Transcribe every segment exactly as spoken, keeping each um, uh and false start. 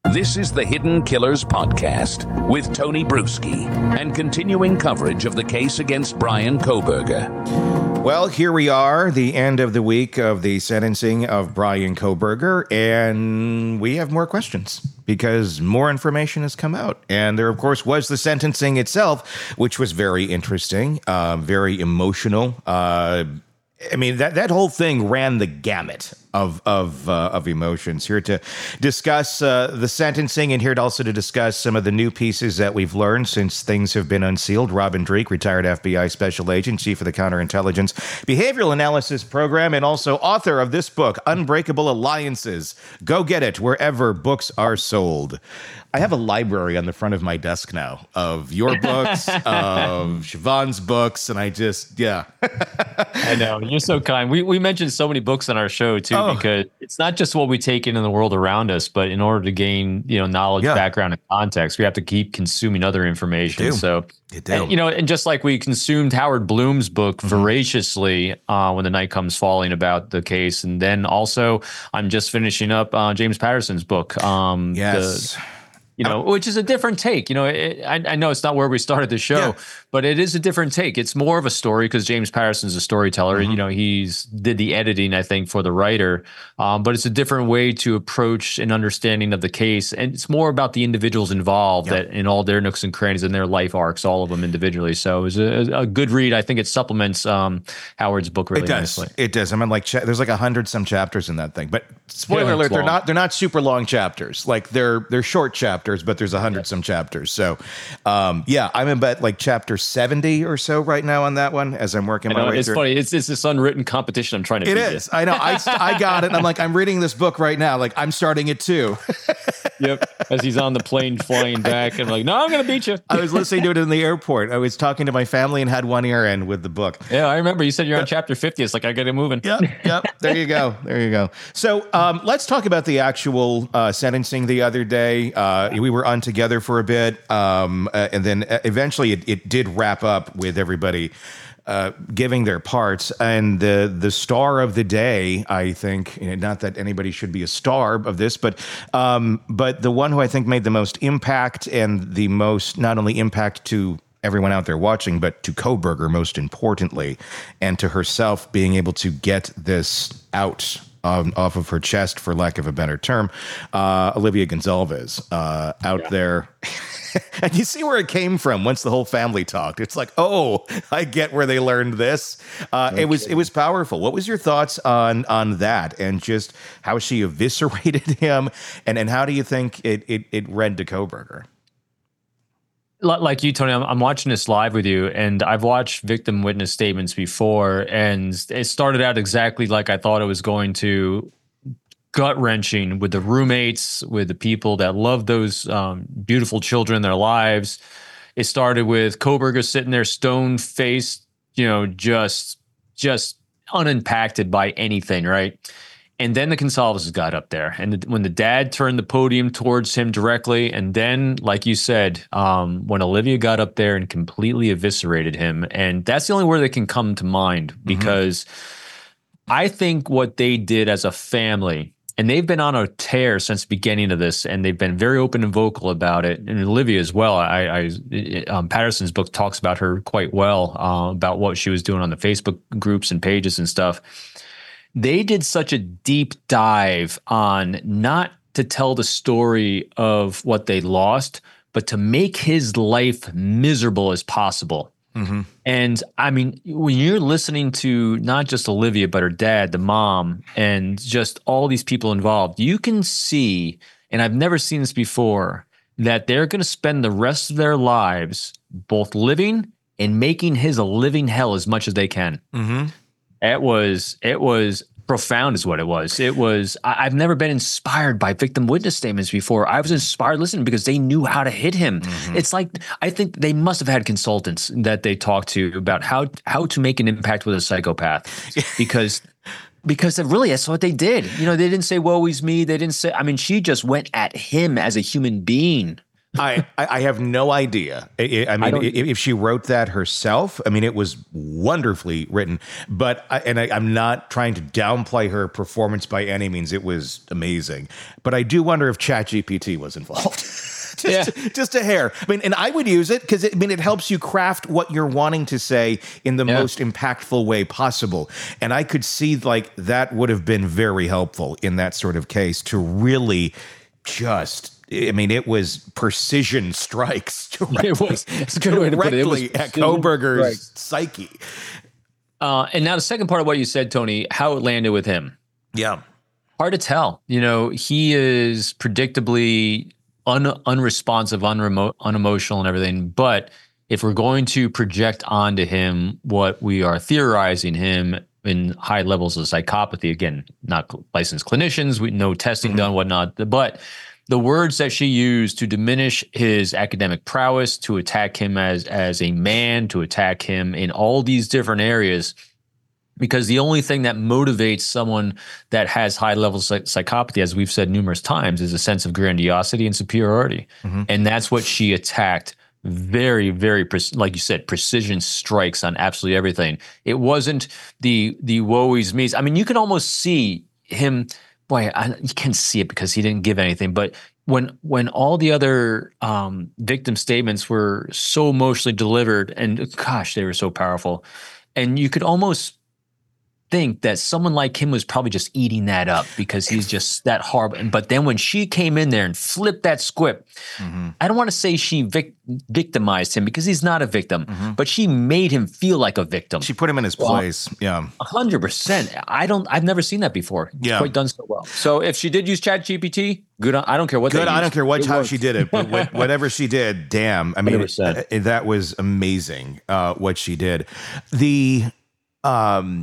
This is the Hidden Killers Podcast with Tony Bruschi and continuing coverage of the case against Bryan Kohberger. Well, here we are, the end of the week of the sentencing of Bryan Kohberger, and we have more questions because more information has come out. And there, of course, was the sentencing itself, which was very interesting, uh, very emotional. Uh, I mean, that, that whole thing ran the gamut of of uh, of emotions. Here to discuss uh, the sentencing and here to also to discuss some of the new pieces that we've learned since things have been unsealed. Robin Dreeke, retired F B I special agent, chief of the Counterintelligence Behavioral Analysis Program, and also author of this book, Unbreakable Alliances. Go get it wherever books are sold. I have a library on the front of my desk now of your books, of Siobhan's books, and I just, yeah. I know. You're so kind. We we mentioned so many books on our show, too, oh. because it's not just what we take in in the world around us, but in order to gain, you know, knowledge, yeah. background, and context, we have to keep consuming other information. You do. So, you do. And, you know, and just like we consumed Howard Bloom's book mm-hmm. voraciously uh, when the night comes falling about the case, and then also I'm just finishing up uh, James Patterson's book. Um, yes. The, You know, which is a different take. You know, it, I, I know it's not where we started the show, yeah. but it is a different take. It's more of a story because James Patterson's a storyteller. Mm-hmm. You know, he's did the editing, I think, for the writer. Um, but it's a different way to approach an understanding of the case, and it's more about the individuals involved yeah. that in all their nooks and crannies and their life arcs, all of them individually. So it was a, a good read. I think it supplements um, Howard's book really it does. nicely. It does. I mean, like cha- there's like a hundred some chapters in that thing, but spoiler yeah, alert, they're long. not they're not super long chapters. Like they're they're short chapters, but there's a hundred. Yeah. Some chapters. So, um, yeah, I'm about like chapter seventy or so right now on that one as I'm working my know, way it's through. It's funny. It's, it's this unwritten competition I'm trying to It beat is. You. I know. I, I got it. And I'm like, I'm reading this book right now. Like, I'm starting it too. Yep. As he's on the plane flying back. And I'm like, no, I'm going to beat you. I was listening to it in the airport. I was talking to my family and had one ear in with the book. Yeah, I remember. You said you're on chapter fifty. It's like, I got it moving. Yep. Yep. There you go. There you go. So um, let's talk about the actual uh, sentencing the other day. Uh, we were on together for a bit. Um, uh, and then eventually it, it did wrap up with everybody uh, giving their parts. And the the star of the day, I think, you know, not that anybody should be a star of this, but um, but the one who I think made the most impact and the most not only impact to everyone out there watching, but to Kohberger most importantly, and to herself being able to get this out Um, off of her chest, for lack of a better term, uh, Olivia Gonzalez uh, out yeah. there. And you see where it came from once the whole family talked. It's like, oh, I get where they learned this. Uh, okay. It was it was powerful. What was your thoughts on on that and just how she eviscerated him? And, and how do you think it, it, it read to Kohberger? Like you, Tony, I'm, I'm watching this live with you, and I've watched victim witness statements before, and it started out exactly like I thought it was going to. Gut-wrenching with the roommates, with the people that love those um, beautiful children in their lives. It started with Kohberger sitting there stone-faced, you know, just just unimpacted by anything, right? And then the Gonzalez's got up there. And the, when the dad turned the podium towards him directly, and then, like you said, um, when Olivia got up there and completely eviscerated him, and that's the only word that can come to mind, because mm-hmm. I think what they did as a family, and they've been on a tear since the beginning of this, and they've been very open and vocal about it. And Olivia as well. I, I um, Patterson's book talks about her quite well, uh, about what she was doing on the Facebook groups and pages and stuff. They did such a deep dive on not to tell the story of what they lost, but to make his life miserable as possible. Mm-hmm. And I mean, when you're listening to not just Olivia, but her dad, the mom, and just all these people involved, you can see, and I've never seen this before, that they're going to spend the rest of their lives both living and making his a living hell as much as they can. Mm-hmm. It was, it was profound is what it was. It was, I, I've never been inspired by victim witness statements before. I was inspired listening because they knew how to hit him. Mm-hmm. It's like, I think they must have had consultants that they talked to about how, how to make an impact with a psychopath, because Because really, that's what they did. You know, they didn't say, woe is me. They didn't say, I mean, she just went at him as a human being. I, I have no idea. I, I mean, I if she wrote that herself, I mean, it was wonderfully written. But I, and I, I'm not trying to downplay her performance by any means. It was amazing. But I do wonder if ChatGPT was involved. just, yeah. just a hair. I mean, and I would use it because I mean, it helps you craft what you're wanting to say in the yeah. most impactful way possible. And I could see like that would have been very helpful in that sort of case to really just. I mean, it was precision strikes directly, it was, it's a good way to put it. It was at Kohberger's psyche. Uh, and now the second part of what you said, Tony, how it landed with him. Yeah. Hard to tell. You know, he is predictably un- unresponsive, unremo- unemotional and everything. But if we're going to project onto him what we are theorizing him in high levels of psychopathy, again, not licensed clinicians, we no testing mm-hmm. done, whatnot, but the words that she used to diminish his academic prowess, to attack him as as a man, to attack him in all these different areas, because the only thing that motivates someone that has high levels of psychopathy, as we've said numerous times, is a sense of grandiosity and superiority. Mm-hmm. And that's what she attacked. Very, very, like you said, precision strikes on absolutely everything. It wasn't the the woe is me. I mean, you can almost see him. Boy, I, you can't see it because he didn't give anything. But when when all the other um, victim statements were so emotionally delivered, and gosh, they were so powerful, and you could almost think that someone like him was probably just eating that up because he's just that horrible. But then when she came in there and flipped that script, mm-hmm. I don't want to say she vic- victimized him because he's not a victim, mm-hmm. but she made him feel like a victim. She put him in his well, place. Yeah. A hundred percent. I don't, I've never seen that before. It's yeah. quite done so well. So if she did use ChatGPT, good. On, I don't care what good. They I don't used. care what, it how worked. she did it, but what, whatever she did, damn. I mean, it, it, that was amazing, uh, what she did. The, um,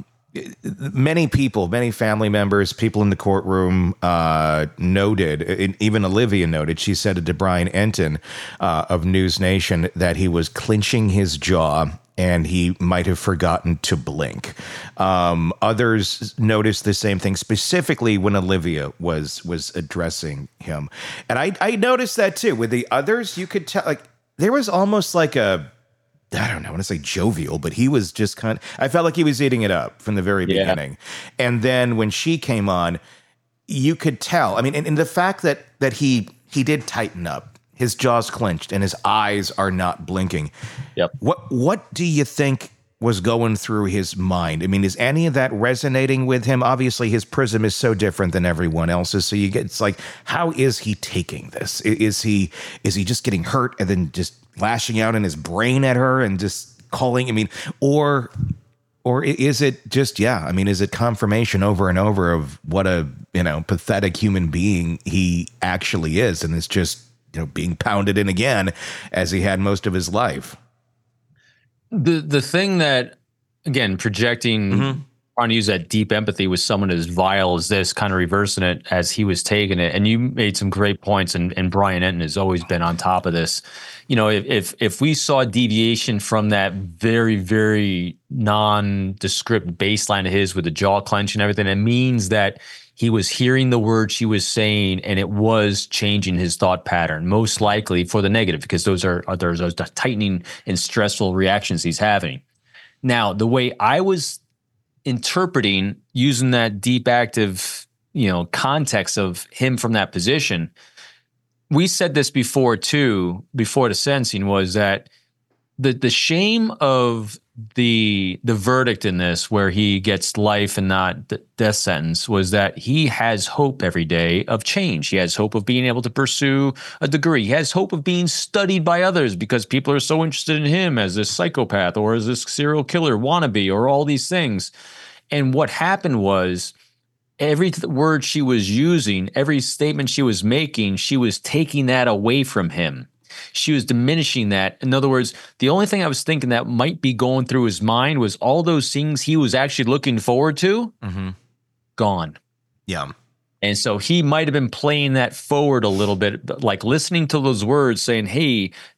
Many people, many family members, people in the courtroom uh, noted, even Olivia noted, she said to Brian Entin uh, of News Nation that he was clenching his jaw and he might have forgotten to blink. Um, others noticed the same thing, specifically when Olivia was was addressing him. And I, I noticed that too. With the others, you could tell, like, there was almost like a, I don't know, I want to say jovial, but he was just kind of, I felt like he was eating it up from the very yeah. beginning. And then when she came on, you could tell, I mean, and, and the fact that that he he did tighten up, his jaw's clenched and his eyes are not blinking. Yep. What what do you think was going through his mind? I mean, is any of that resonating with him? Obviously, his prism is so different than everyone else's. So you get, it's like, how is he taking this? Is he is he just getting hurt and then just lashing out in his brain at her and just calling? I mean, or or is it just, yeah, I mean, is it confirmation over and over of what a, you know, pathetic human being he actually is? And it's just, you know, being pounded in again as he had most of his life. The the thing that, again, projecting, mm-hmm. trying to use that deep empathy with someone as vile as this, kind of reversing it as he was taking it. And you made some great points, and, and Brian Entin has always been on top of this. You know, if if, if we saw deviation from that very, very nondescript baseline of his with the jaw clench and everything, it means that he was hearing the words she was saying, and it was changing his thought pattern, most likely for the negative, because those are, are those are tightening and stressful reactions he's having. Now, the way I was interpreting, using that deep active, you know, context of him from that position, we said this before too, before the sentencing, was that the the shame of the the verdict in this, where he gets life and not the death sentence, was that he has hope every day of change. He has hope of being able to pursue a degree. He has hope of being studied by others because people are so interested in him as this psychopath or as this serial killer wannabe or all these things. And what happened was, every th- word she was using, every statement she was making, she was taking that away from him. She was diminishing that. In other words, the only thing I was thinking that might be going through his mind was all those things he was actually looking forward to, mm-hmm. gone. Yeah. And so he might have been playing that forward a little bit, like listening to those words saying, hey,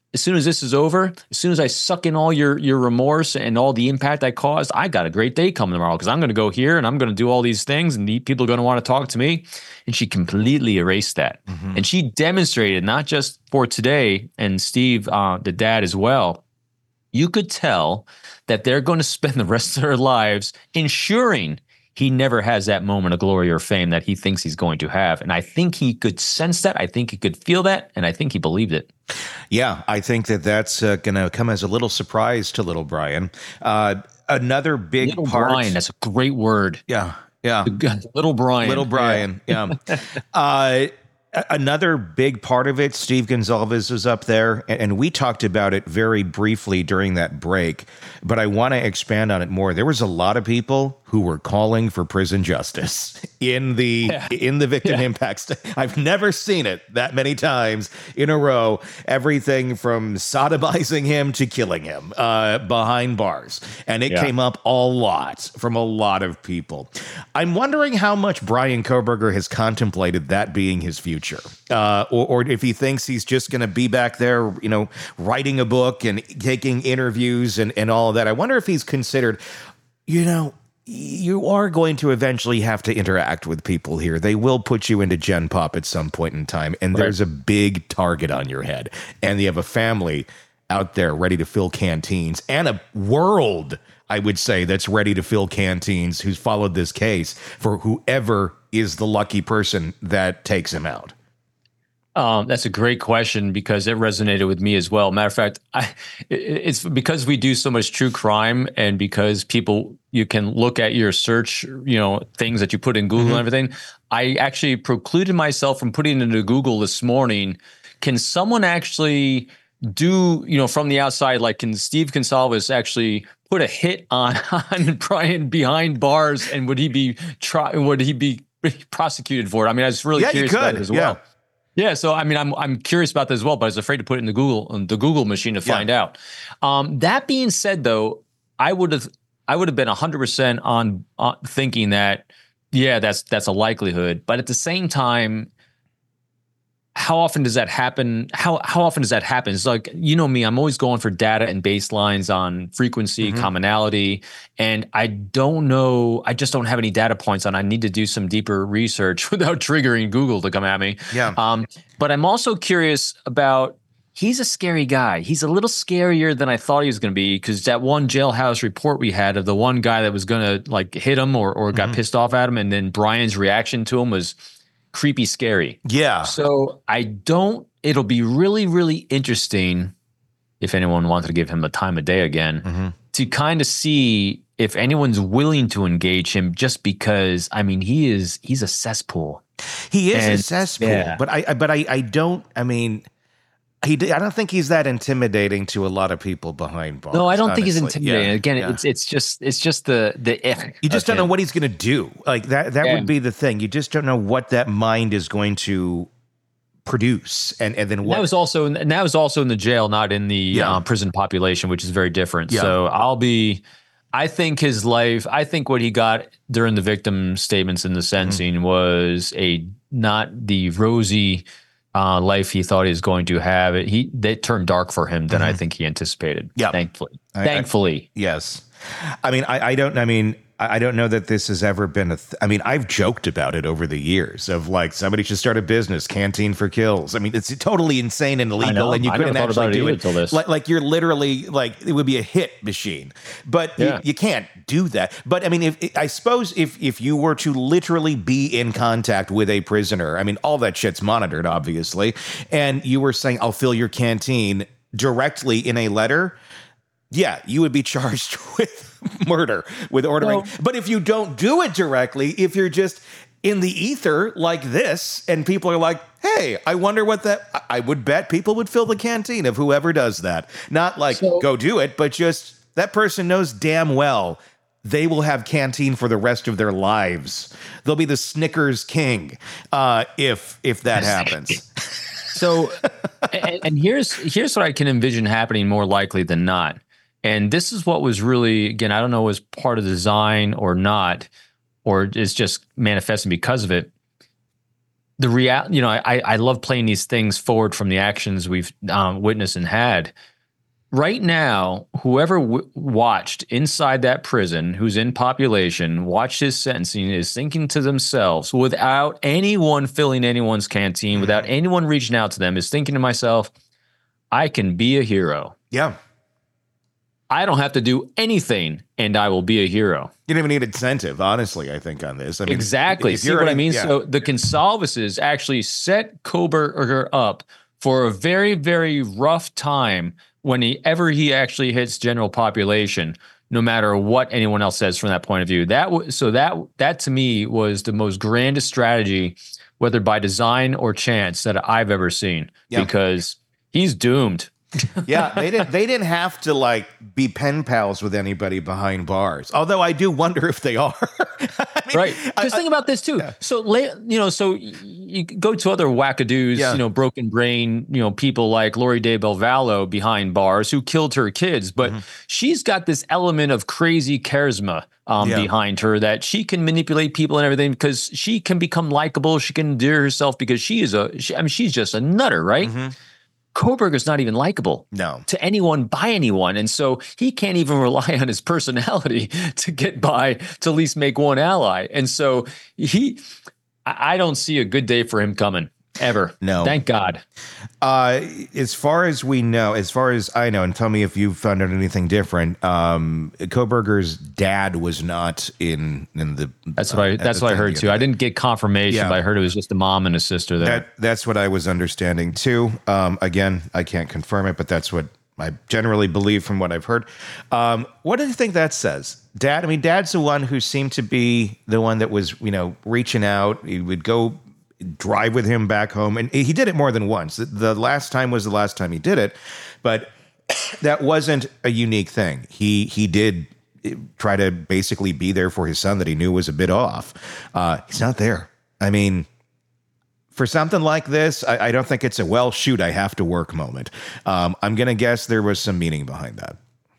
as soon as this is over, as soon as I suck in all your your remorse and all the impact I caused, I got a great day coming tomorrow because I'm going to go here and I'm going to do all these things and the people are going to want to talk to me. And she completely erased that. Mm-hmm. And she demonstrated, not just for today, and Steve, uh, the dad as well, you could tell that they're going to spend the rest of their lives ensuring he never has that moment of glory or fame that he thinks he's going to have. And I think he could sense that. I think he could feel that. And I think he believed it. Yeah, I think that that's uh, going to come as a little surprise to little Brian. Uh, another big little part. Brian, that's a great word. Yeah, yeah. Little Brian. Little Brian, yeah. yeah. uh, Another big part of it, Steve Gonsalves is up there, and we talked about it very briefly during that break, but I want to expand on it more. There was a lot of people who were calling for prison justice in the yeah. in the victim yeah. impact. St- I've never seen it that many times in a row. Everything from sodomizing him to killing him uh, behind bars, and it yeah. came up a lot from a lot of people. I'm wondering how much Bryan Kohberger has contemplated that being his future, uh, or, or if he thinks he's just going to be back there, you know, writing a book and taking interviews and, and all of that. I wonder if he's considered, you know, you are going to eventually have to interact with people here. They will put you into Gen Pop at some point in time, and right. there's a big target on your head, and you have a family out there ready to fill canteens, and a world, I would say, that's ready to fill canteens who's followed this case for whoever is the lucky person that takes him out. Um, that's a great question because it resonated with me as well. Matter of fact, I, it's because we do so much true crime and because people, you can look at your search, you know, things that you put in Google mm-hmm. and everything. I actually precluded myself from putting it into Google this morning. Can someone actually do, you know, from the outside, like can Steve Gonsalves actually put a hit on, on Brian behind bars, and would he be try, would he be prosecuted for it? I mean, I was really yeah, curious about it as well. Yeah. Yeah, so I mean, I'm I'm curious about this as well, but I was afraid to put it in the Google the Google machine to find yeah. out. Um, that being said, though, I would have I would have been one hundred percent on uh, thinking that yeah, that's that's a likelihood. But at the same time, how often does that happen? How how often does that happen? It's like, you know me, I'm always going for data and baselines on frequency, mm-hmm. commonality, and I don't know. I just don't have any data points on. I need to do some deeper research without triggering Google to come at me. Yeah. Um, but I'm also curious about. He's a scary guy. He's a little scarier than I thought he was going to be because that one jailhouse report we had of the one guy that was going to like hit him or or got mm-hmm. pissed off at him, and then Brian's reaction to him was creepy scary. Yeah. So I don't, it'll be really, really interesting if anyone wanted to give him the time of day again mm-hmm. to kind of see if anyone's willing to engage him just because, I mean, he is, he's a cesspool. He is and, a cesspool, yeah. but I, but I, I don't, I mean, he, I don't think he's that intimidating to a lot of people behind bars. No, I don't honestly. think he's intimidating. Yeah, Again, yeah. it's it's just it's just the the if. You just don't him. know what he's going to do. Like that that yeah. would be the thing. You just don't know what that mind is going to produce, and and then what. That was also and that was also in the jail, not in the yeah. uh, prison population, which is very different. Yeah. So I'll be. I think his life. I think what he got during the victim statements in the sentencing mm-hmm. was a not the rosy. Uh, life he thought he was going to have. It he that turned dark for him than mm-hmm. I think he anticipated. Yeah, thankfully, I, thankfully, I, yes. I mean, I, I don't. I mean, I don't know that this has ever been a. Th- I mean, I've joked about it over the years of like somebody should start a business, Canteen for Kills. I mean, it's totally insane and illegal, and you couldn't actually do it. it like, like you're literally like it would be a hit machine, but yeah. you, you can't do that. But I mean, if I suppose if if you were to literally be in contact with a prisoner, I mean, all that shit's monitored, obviously, and you were saying, "I'll fill your canteen" directly in a letter. Yeah, you would be charged with murder, with ordering. Well, but if you don't do it directly, if you're just in the ether like this, and people are like, hey, I wonder what that, I would bet people would fill the canteen of whoever does that. Not like, so, go do it, but just that person knows damn well they will have canteen for the rest of their lives. They'll be the Snickers king uh, if if that happens. So, and, and here's here's what I can envision happening more likely than not. And this is what was really, again, I don't know, was part of the design or not, or is just manifesting because of it. the real, you know, I I love playing these things forward from the actions we've um, witnessed and had. Right now, whoever w- watched inside that prison, who's in population, watched his sentencing, is thinking to themselves, without anyone filling anyone's canteen, mm-hmm. without anyone reaching out to them, is thinking to myself, I can be a hero. Yeah. I don't have to do anything, and I will be a hero. You don't even need incentive, honestly, I think, on this. I mean, exactly. See what I mean? Yeah. So the Consalvases actually set Kohberger up for a very, very rough time whenever he actually hits general population, no matter what anyone else says from that point of view. That w- So that that to me was the most grandest strategy, whether by design or chance, that I've ever seen, yeah. because he's doomed. yeah, they didn't. They didn't have to like be pen pals with anybody behind bars. Although I do wonder if they are. I mean, right? Because think about this too. Yeah. So, you know, so you go to other wackadoos, yeah. you know, broken brain, you know, people like Lori De Belvallo behind bars who killed her kids, but mm-hmm. she's got this element of crazy charisma um, yeah. behind her that she can manipulate people and everything because she can become likable. She can endear herself because she is a. She, I mean, she's just a nutter, right? Mm-hmm. Kohberger's not even likable no. to anyone by anyone. And so he can't even rely on his personality to get by, to at least make one ally. And so he, I don't see a good day for him coming ever. No. Thank God. Uh, as far as we know, as far as I know, and tell me if you've found out anything different, um, Kohberger's dad was not in, in the. That's what I, uh, that's what I heard too. I didn't get confirmation, yeah. but I heard it was just a mom and a sister there. That, that's what I was understanding too. Um, again, I can't confirm it, but that's what I generally believe from what I've heard. Um, what do you think that says? Dad, I mean, Dad's the one who seemed to be the one that was, you know, reaching out. He would go drive with him back home. And he did it more than once. The last time was the last time he did it, but that wasn't a unique thing. He he did try to basically be there for his son that he knew was a bit off. Uh, he's not there. I mean, for something like this, I, I don't think it's a, well, shoot, I have to work moment. Um, I'm going to guess there was some meaning behind that.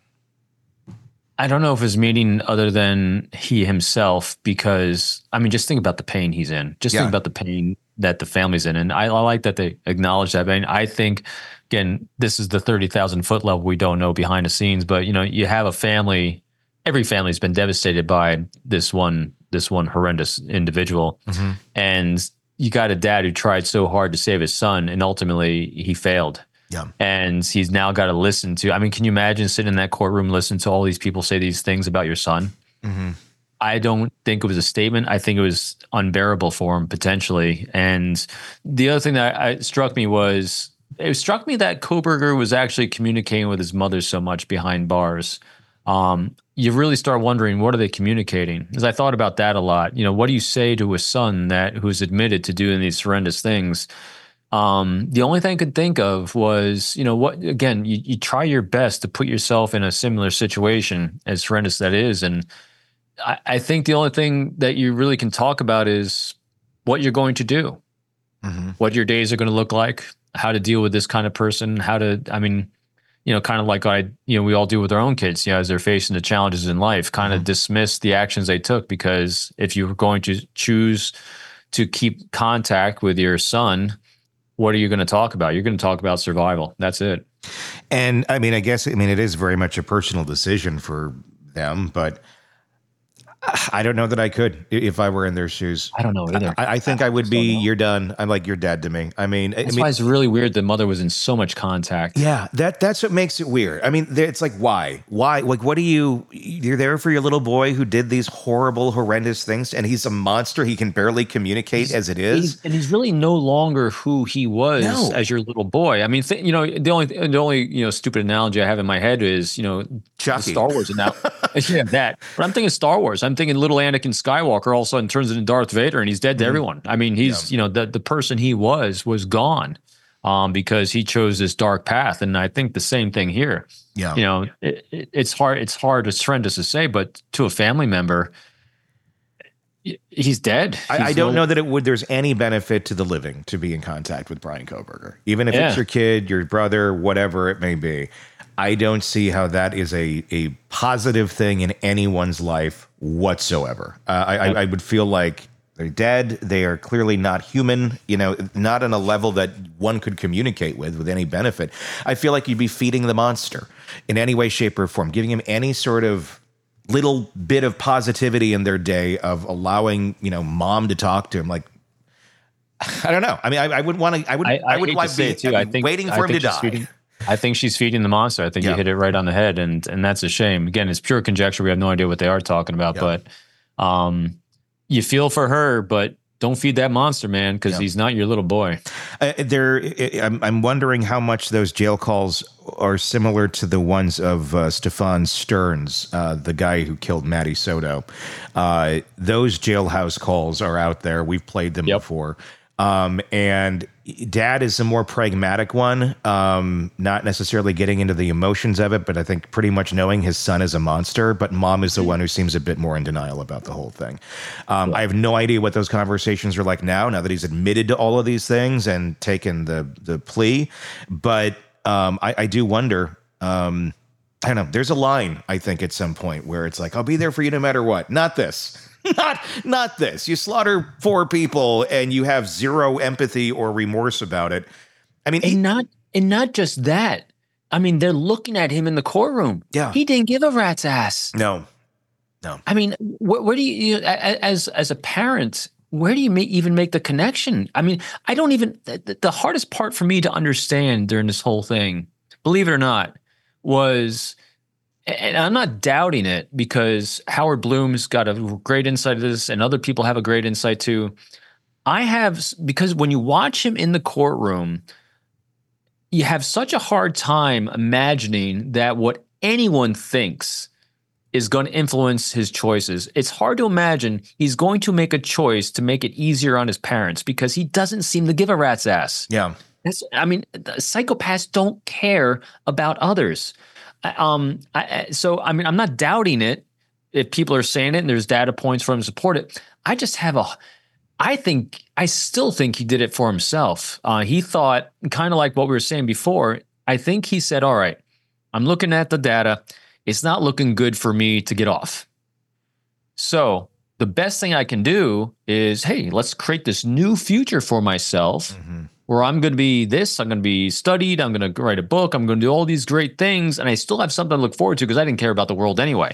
I don't know if it's meaning other than he himself, because, I mean, just think about the pain he's in. Just yeah. think about the pain that the family's in. And I, I like that they acknowledge that. I mean, I think, again, this is the thirty thousand foot level we don't know behind the scenes, but, you know, you have a family, every family's been devastated by this one, this one horrendous individual. Mm-hmm. And you got a dad who tried so hard to save his son, and ultimately he failed. Yeah. And he's now got to listen to, I mean, can you imagine sitting in that courtroom, listening to all these people say these things about your son? Mm-hmm. I don't think it was a statement. I think it was unbearable for him potentially. And the other thing that I, struck me was, it struck me that Kohberger was actually communicating with his mother so much behind bars. Um, you really start wondering, what are they communicating? Because I thought about that a lot. You know, what do you say to a son that who's admitted to doing these horrendous things? Um, the only thing I could think of was, you know, what, again, you, you try your best to put yourself in a similar situation, as horrendous that is. And I, I think the only thing that you really can talk about is what you're going to do, mm-hmm. what your days are going to look like, how to deal with this kind of person, how to, I mean, you know, kind of like I, you know, we all do with our own kids, you know, as they're facing the challenges in life, kind mm-hmm. of dismiss the actions they took, because if you were going to choose to keep contact with your son, what are you going to talk about? You're going to talk about survival. That's it. And I mean, I guess, I mean, it is very much a personal decision for them, but I don't know that I could if I were in their shoes. I don't know either. I, I think I, I would be, know. You're done. I'm like, you're dead to me. I mean, that's I mean, why it's really weird the mother was in so much contact. Yeah, that that's what makes it weird. I mean, it's like, why? Why? Like, what do you, you're there for your little boy who did these horrible, horrendous things, and he's a monster. He can barely communicate he's, as it is. He's, and he's really no longer who he was no. as your little boy. I mean, th- you know, the only, the only, you know, stupid analogy I have in my head is, you know, Chucky. Star Wars. And now, yeah, that. But I'm thinking Star Wars. I'm thinking little Anakin Skywalker all of a sudden turns into Darth Vader, and he's dead to mm-hmm. everyone. I mean, he's, yeah. you know, the, the person he was, was gone um, because he chose this dark path. And I think the same thing here. Yeah. You know, it, it, it's hard, it's hard, it's horrendous to say, but to a family member, he's dead. He's I, I don't no, know that it would, there's any benefit to the living to be in contact with Bryan Kohberger, even if yeah. it's your kid, your brother, whatever it may be. I don't see how that is a, a positive thing in anyone's life whatsoever. Uh, I, I, I would feel like They're dead. They are clearly not human, you know, not on a level that one could communicate with, with any benefit. I feel like you'd be feeding the monster in any way, shape, or form, giving him any sort of little bit of positivity in their day of allowing, you know, mom to talk to him. Like, I don't know. I mean, I, I wouldn't want to, I would, I, I, I would like be too. I think, waiting for I him to die. Feeding, I think she's feeding the monster. I think yeah. you hit it right on the head. And, and that's a shame. Again, it's pure conjecture. We have no idea what they are talking about, yeah. but, um, you feel for her, but don't feed that monster, man, because yeah. he's not your little boy. Uh, there, I'm, I'm wondering how much those jail calls are similar to the ones of uh, Stefan Stearns, uh, the guy who killed Matty Soto. Uh, those jailhouse calls are out there. We've played them yep. before. Um, and Dad is a more pragmatic one, um, not necessarily getting into the emotions of it, but I think pretty much knowing his son is a monster. But Mom is the one who seems a bit more in denial about the whole thing. Um, I have no idea what those conversations are like now, now that he's admitted to all of these things and taken the, the plea. But um, I, I do wonder, um, I don't know, there's a line, I think, at some point where it's like, I'll be there for you no matter what. Not this. Not not this. You slaughter four people and you have zero empathy or remorse about it. I mean, and he, not and not just that. I mean, they're looking at him in the courtroom. Yeah, he didn't give a rat's ass. No, no. I mean, wh- where do you, you as as a parent, where do you make, even make the connection? I mean, I don't even. The, the hardest part for me to understand during this whole thing, believe it or not, was. And I'm not doubting it because Howard Bloom's got a great insight to this and other people have a great insight too. I have, because when you watch him in the courtroom, you have such a hard time imagining that what anyone thinks is going to influence his choices. It's hard to imagine he's going to make a choice to make it easier on his parents because he doesn't seem to give a rat's ass. Yeah. That's, I mean, psychopaths don't care about others. Um, I, so, I mean, I'm not doubting it if people are saying it and there's data points for him to support it. I just have a, I think, I still think he did it for himself. Uh, he thought, kind of like what we were saying before, I think he said, all right, I'm looking at the data. It's not looking good for me to get off. So the best thing I can do is, hey, let's create this new future for myself. Mm-hmm. Where I'm going to be this, I'm going to be studied, I'm going to write a book, I'm going to do all these great things, and I still have something to look forward to because I didn't care about the world anyway.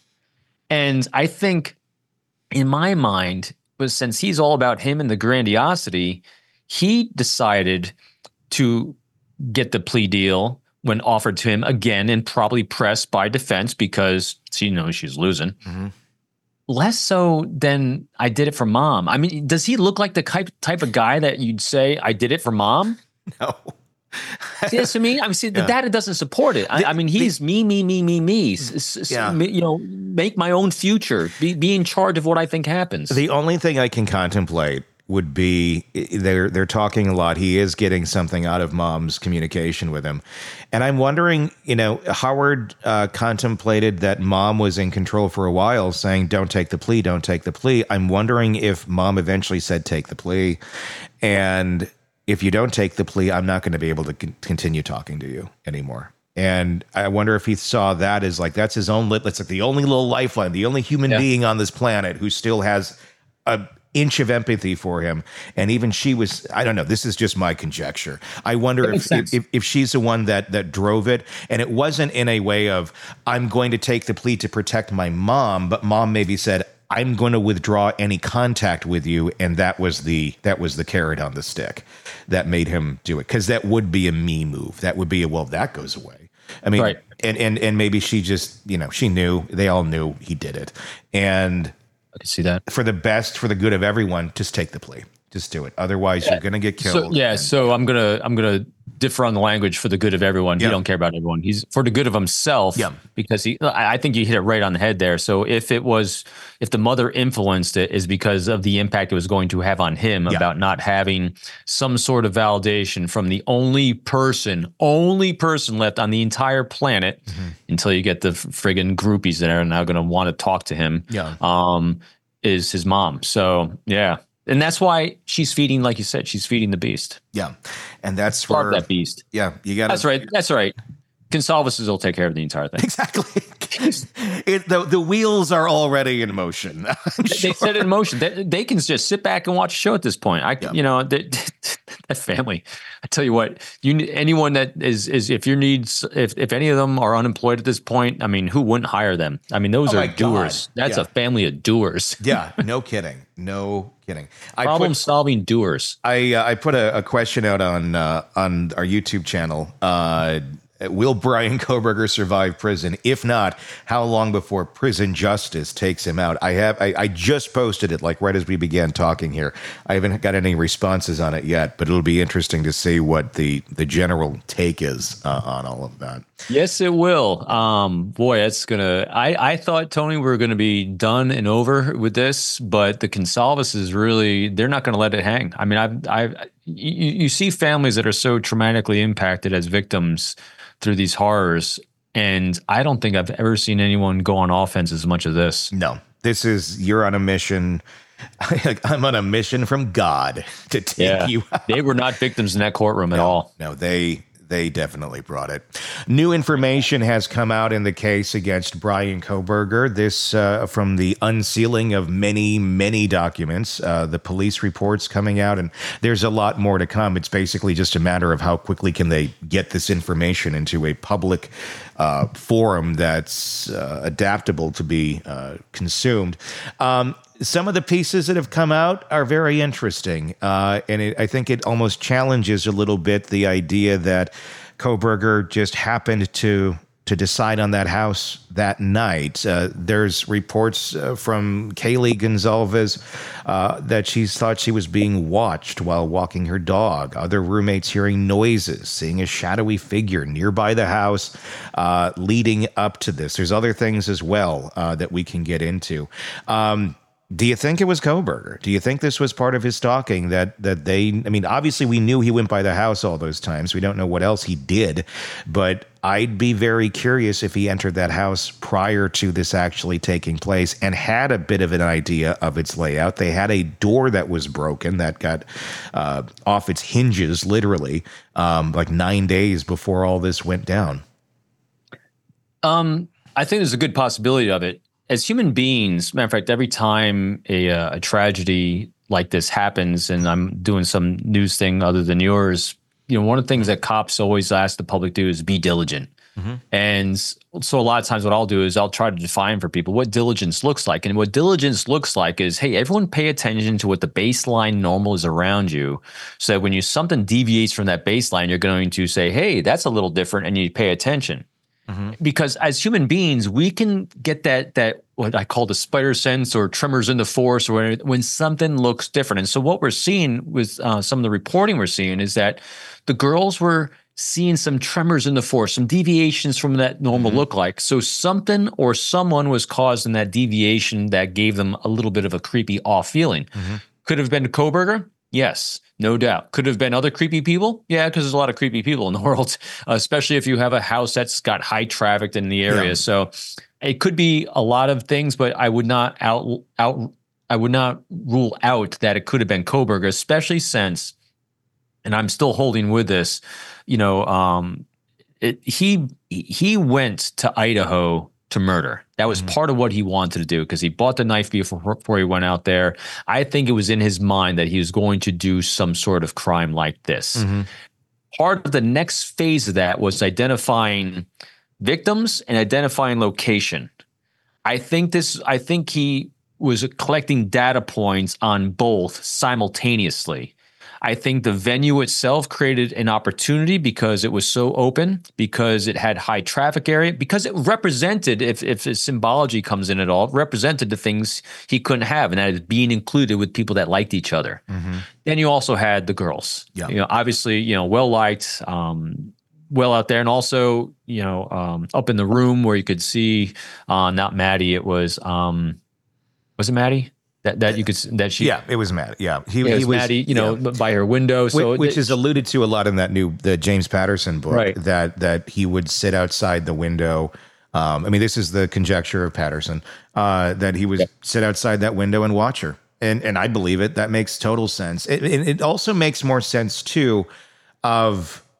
And I think in my mind, was since he's all about him and the grandiosity, he decided to get the plea deal when offered to him again and probably pressed by defense because she knows she's losing. Mm-hmm. Less so than I did it for mom. I mean, does he look like the type type of guy that you'd say I did it for mom? No. See, that's what I mean. I mean, see, the yeah. data doesn't support it. I, the, I mean, he's the, me, me, me, me, me. S- yeah. S- you know, make my own future. Be be in charge of what I think happens. The only thing I can contemplate would be they're they're talking a lot. He is getting something out of mom's communication with him. And I'm wondering, you know, Howard uh, contemplated that mom was in control for a while, saying, don't take the plea, don't take the plea. I'm wondering if mom eventually said, take the plea. And if you don't take the plea, I'm not going to be able to con- continue talking to you anymore. And I wonder if he saw that as like, that's his own, that's like the only little lifeline, the only human yeah. being on this planet who still has a inch of empathy for him. And even she was, I don't know, this is just my conjecture. I wonder if, if if she's the one that that drove it. And it wasn't in a way of, I'm going to take the plea to protect my mom, but mom maybe said, I'm going to withdraw any contact with you. And that was the that was the carrot on the stick that made him do it. Because that would be a me move. That would be a, well, that goes away. I mean, right. and, and and maybe she just, you know, she knew, they all knew he did it. And I can see that. For the best, for the good of everyone, just take the plea. Just do it. Otherwise, yeah. you're going to get killed. So, yeah. And, so I'm gonna I'm gonna differ on the language for the good of everyone. Yeah. He don't care about everyone. He's for the good of himself. Yeah. Because he, I think you hit it right on the head there. So if it was, if the mother influenced it, is because of the impact it was going to have on him yeah. about not having some sort of validation from the only person, only person left on the entire planet mm-hmm. until you get the friggin' groupies that are now going to want to talk to him. Yeah. Um, is his mom. So yeah. And that's why she's feeding, like you said, she's feeding the beast. Yeah. And that's Starve where that beast. Yeah. You got That's right. That's right. Consalvus will take care of the entire thing. Exactly. it, the, the wheels are already in motion. I'm They sure. set it in motion. They, they can just sit back and watch a show at this point. I, Yeah. you know, that, that family. I tell you what, you anyone that is is if your needs, if if any of them are unemployed at this point, I mean, who wouldn't hire them? I mean, those Oh are my God. doers. That's Yeah. a family of doers. Yeah, no kidding. No kidding. I Problem put, solving doers. I, uh, I put a, a question out on uh, on our YouTube channel. Uh, will Bryan Kohberger survive prison? If not, how long before prison justice takes him out? I have I, I just posted it like right as we began talking here. I haven't got any responses on it yet, but it'll be interesting to see what the the general take is uh, on all of that. Yes, it will. Um, boy, that's gonna. I, I thought, Tony, we were gonna be done and over with this, but the Consalvis is really. They're not gonna let it hang. I mean, I've, I've. You, you see families that are so traumatically impacted as victims through these horrors, and I don't think I've ever seen anyone go on offense as much as this. No, this is you're on a mission. I'm on a mission from God to take Yeah, you out. they were not victims in that courtroom at all. No, they they definitely brought it. New information has come out in the case against Bryan Kohberger. This uh, from the unsealing of many, many documents, uh, the police reports coming out, and there's a lot more to come. It's basically just a matter of how quickly can they get this information into a public uh, forum that's uh, adaptable to be uh, consumed. Um, Some of the pieces that have come out are very interesting, uh, and it, I think it almost challenges a little bit the idea that Kohberger just happened to to decide on that house that night. Uh, there's reports uh, from Kaylee Gonzalez uh, that she thought she was being watched while walking her dog. Other roommates hearing noises, seeing a shadowy figure nearby the house uh, leading up to this. There's other things as well uh, that we can get into. Um, Do you think it was Kohberger? Do you think this was part of his stalking that that they, I mean, obviously we knew he went by the house all those times. We don't know what else he did, but I'd be very curious if he entered that house prior to this actually taking place and had a bit of an idea of its layout. They had a door that was broken that got uh, off its hinges, literally, um, like nine days before all this went down. Um, I think there's a good possibility of it. As human beings, matter of fact, every time a, uh, a tragedy like this happens, and I'm doing some news thing other than yours, you know, one of the things that cops always ask the public to do is be diligent. Mm-hmm. And so a lot of times what I'll do is I'll try to define for people what diligence looks like. And what diligence looks like is, hey, everyone pay attention to what the baseline normal is around you. So that when you something deviates from that baseline, you're going to say, hey, that's a little different, and you pay attention. Mm-hmm. Because as human beings, we can get that that what I call the spider sense or tremors in the force, or when, when something looks different. And so what we're seeing with uh, some of the reporting we're seeing is that the girls were seeing some tremors in the force, some deviations from that normal mm-hmm. look like. So something or someone was causing that deviation that gave them a little bit of a creepy off feeling. Mm-hmm. Could have been Kohberger? Yes. No doubt. Could have been other creepy people? Yeah, because there's a lot of creepy people in the world, uh, especially if you have a house that's got high traffic in the area. Yeah. So it could be a lot of things, but I would not out out I would not rule out that it could have been Kohberger, especially since, and I'm still holding with this, you know, um, it, he he went to Idaho to murder. That was mm-hmm. part of what he wanted to do, because he bought the knife before, before he went out there. I think it was in his mind that he was going to do some sort of crime like this. Mm-hmm. Part of the next phase of that was identifying victims and identifying location. I think this, I think he was collecting data points on both simultaneously. I think the venue itself created an opportunity because it was so open, because it had high traffic area, because it represented, if if the symbology comes in at all, represented the things he couldn't have, and that is being included with people that liked each other. Mm-hmm. Then you also had the girls, yeah. you know, obviously, you know, well liked, um, well out there, and also, you know, um, up in the room where you could see, uh, not Maddie, it was, um, was it Maddie? That that you could that she yeah it was Maddie yeah he, yeah, he was was Maddie you know yeah. by her window, so which, which it, is alluded to a lot in that new the James Patterson book, right. that that he would sit outside the window. Um, I mean, this is the conjecture of Patterson, uh, that he would yeah. sit outside that window and watch her, and and I believe it. That makes total sense. It, it, it also makes more sense too, of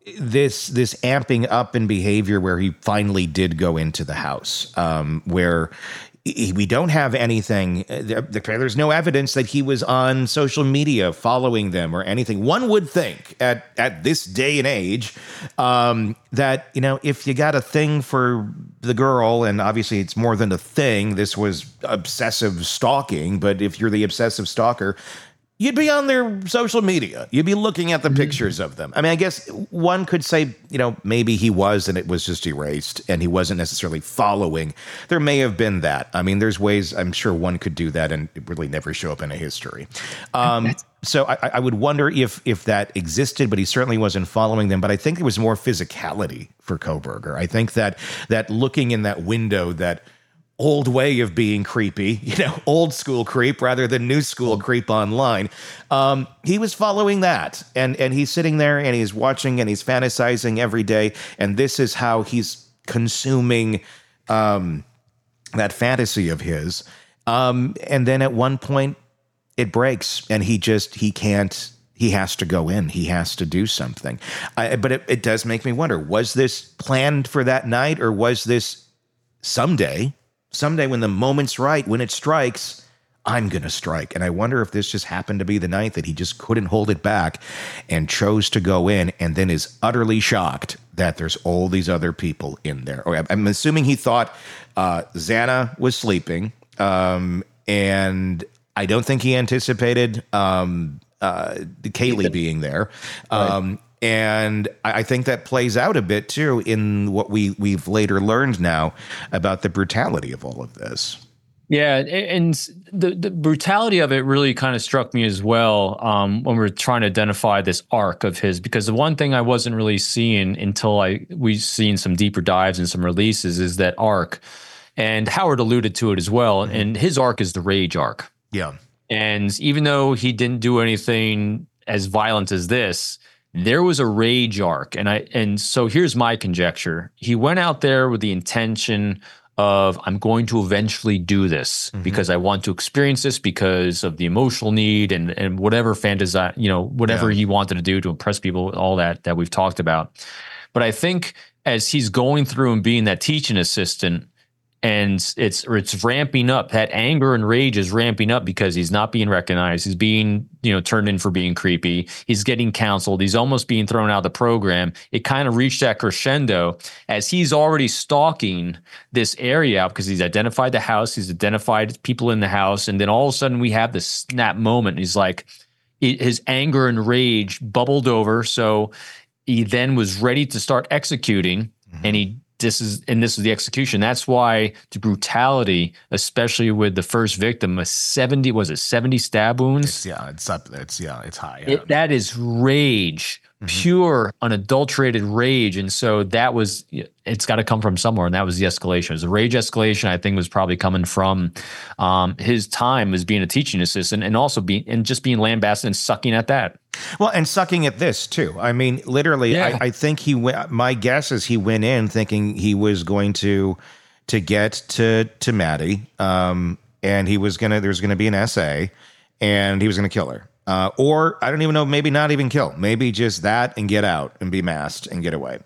this this amping up in behavior where he finally did go into the house, um, where he, we don't have anything. There, there's no evidence that he was on social media following them or anything. One would think at at this day and age um, that, you know, if you got a thing for the girl, and obviously it's more than a thing, this was obsessive stalking. But if you're the obsessive stalker, you'd be on their social media. You'd be looking at the pictures of them. I mean, I guess one could say, you know, maybe he was and it was just erased and he wasn't necessarily following. There may have been that. I mean, there's ways I'm sure one could do that and it really never show up in a history. Um, so I, I would wonder if if that existed, but he certainly wasn't following them. But I think there was more physicality for Kohberger. I think that that looking in that window, that old way of being creepy, you know, old school creep rather than new school creep online. Um, he was following that, and and he's sitting there and he's watching and he's fantasizing every day, and this is how he's consuming um, that fantasy of his. Um, and then at one point, it breaks, and he just he can't. He has to go in. He has to do something. I, but it, it does make me wonder: was this planned for that night, or was this someday? Someday when the moment's right, when it strikes, I'm going to strike. And I wonder if this just happened to be the night that he just couldn't hold it back and chose to go in, and then is utterly shocked that there's all these other people in there. Or I'm assuming he thought uh, Xana was sleeping, um, and I don't think he anticipated um, uh, Kaylee being there. Um, right. And I think that plays out a bit, too, in what we, we've later learned now about the brutality of all of this. Yeah, and the, the brutality of it really kind of struck me as well um, when we were trying to identify this arc of his, because the one thing I wasn't really seeing until I we've seen some deeper dives and some releases is that arc. And Howard alluded to it as well. Mm-hmm. And his arc is the rage arc. Yeah. And even though he didn't do anything as violent as this, there was a rage arc. And I and so here's my conjecture. He went out there with the intention of, I'm going to eventually do this mm-hmm. because I want to experience this because of the emotional need and, and whatever fantasy, you know, whatever yeah. he wanted to do to impress people, all that that we've talked about. But I think as he's going through and being that teaching assistant, and it's it's ramping up. That anger and rage is ramping up because he's not being recognized. He's being, you know, turned in for being creepy. He's getting counseled. He's almost being thrown out of the program. It kind of reached that crescendo as he's already stalking this area out because he's identified the house. He's identified people in the house. And then all of a sudden we have this snap moment. He's like, it, his anger and rage bubbled over. So he then was ready to start executing, mm-hmm. and he This is and this is the execution. That's why the brutality, especially with the first victim, a seventy was it seventy stab wounds? It's, yeah, it's up. It's yeah, it's high. Yeah. It, that is rage, mm-hmm. pure, unadulterated rage, and so that was. It's got to come from somewhere, and that was the escalation. It was the rage escalation. I think was probably coming from um, his time as being a teaching assistant, and also being and just being lambasted and sucking at that. Well, and sucking at this too. I mean, literally, yeah. I, I think he went. My guess is he went in thinking he was going to to get to to Maddie, um, and he was gonna. There's gonna be an essay, and he was gonna kill her, uh, or I don't even know. Maybe not even kill. Maybe just that and get out and be masked and get away.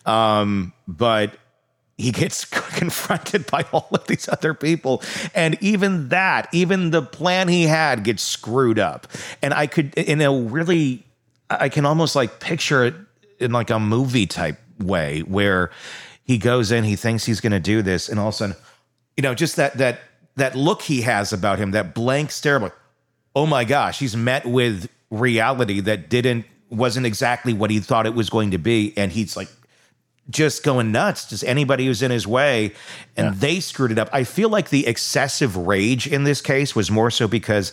Um, but he gets confronted by all of these other people. And even that, even the plan he had gets screwed up. And I could, in a really, I can almost like picture it in like a movie type way where he goes in, he thinks he's going to do this. And all of a sudden, you know, just that, that, that look he has about him, that blank stare, like, oh my gosh, he's met with reality that didn't, wasn't exactly what he thought it was going to be. And he's like, just going nuts, just anybody who's in his way, and yeah. they screwed it up. I feel like the excessive rage in this case was more so because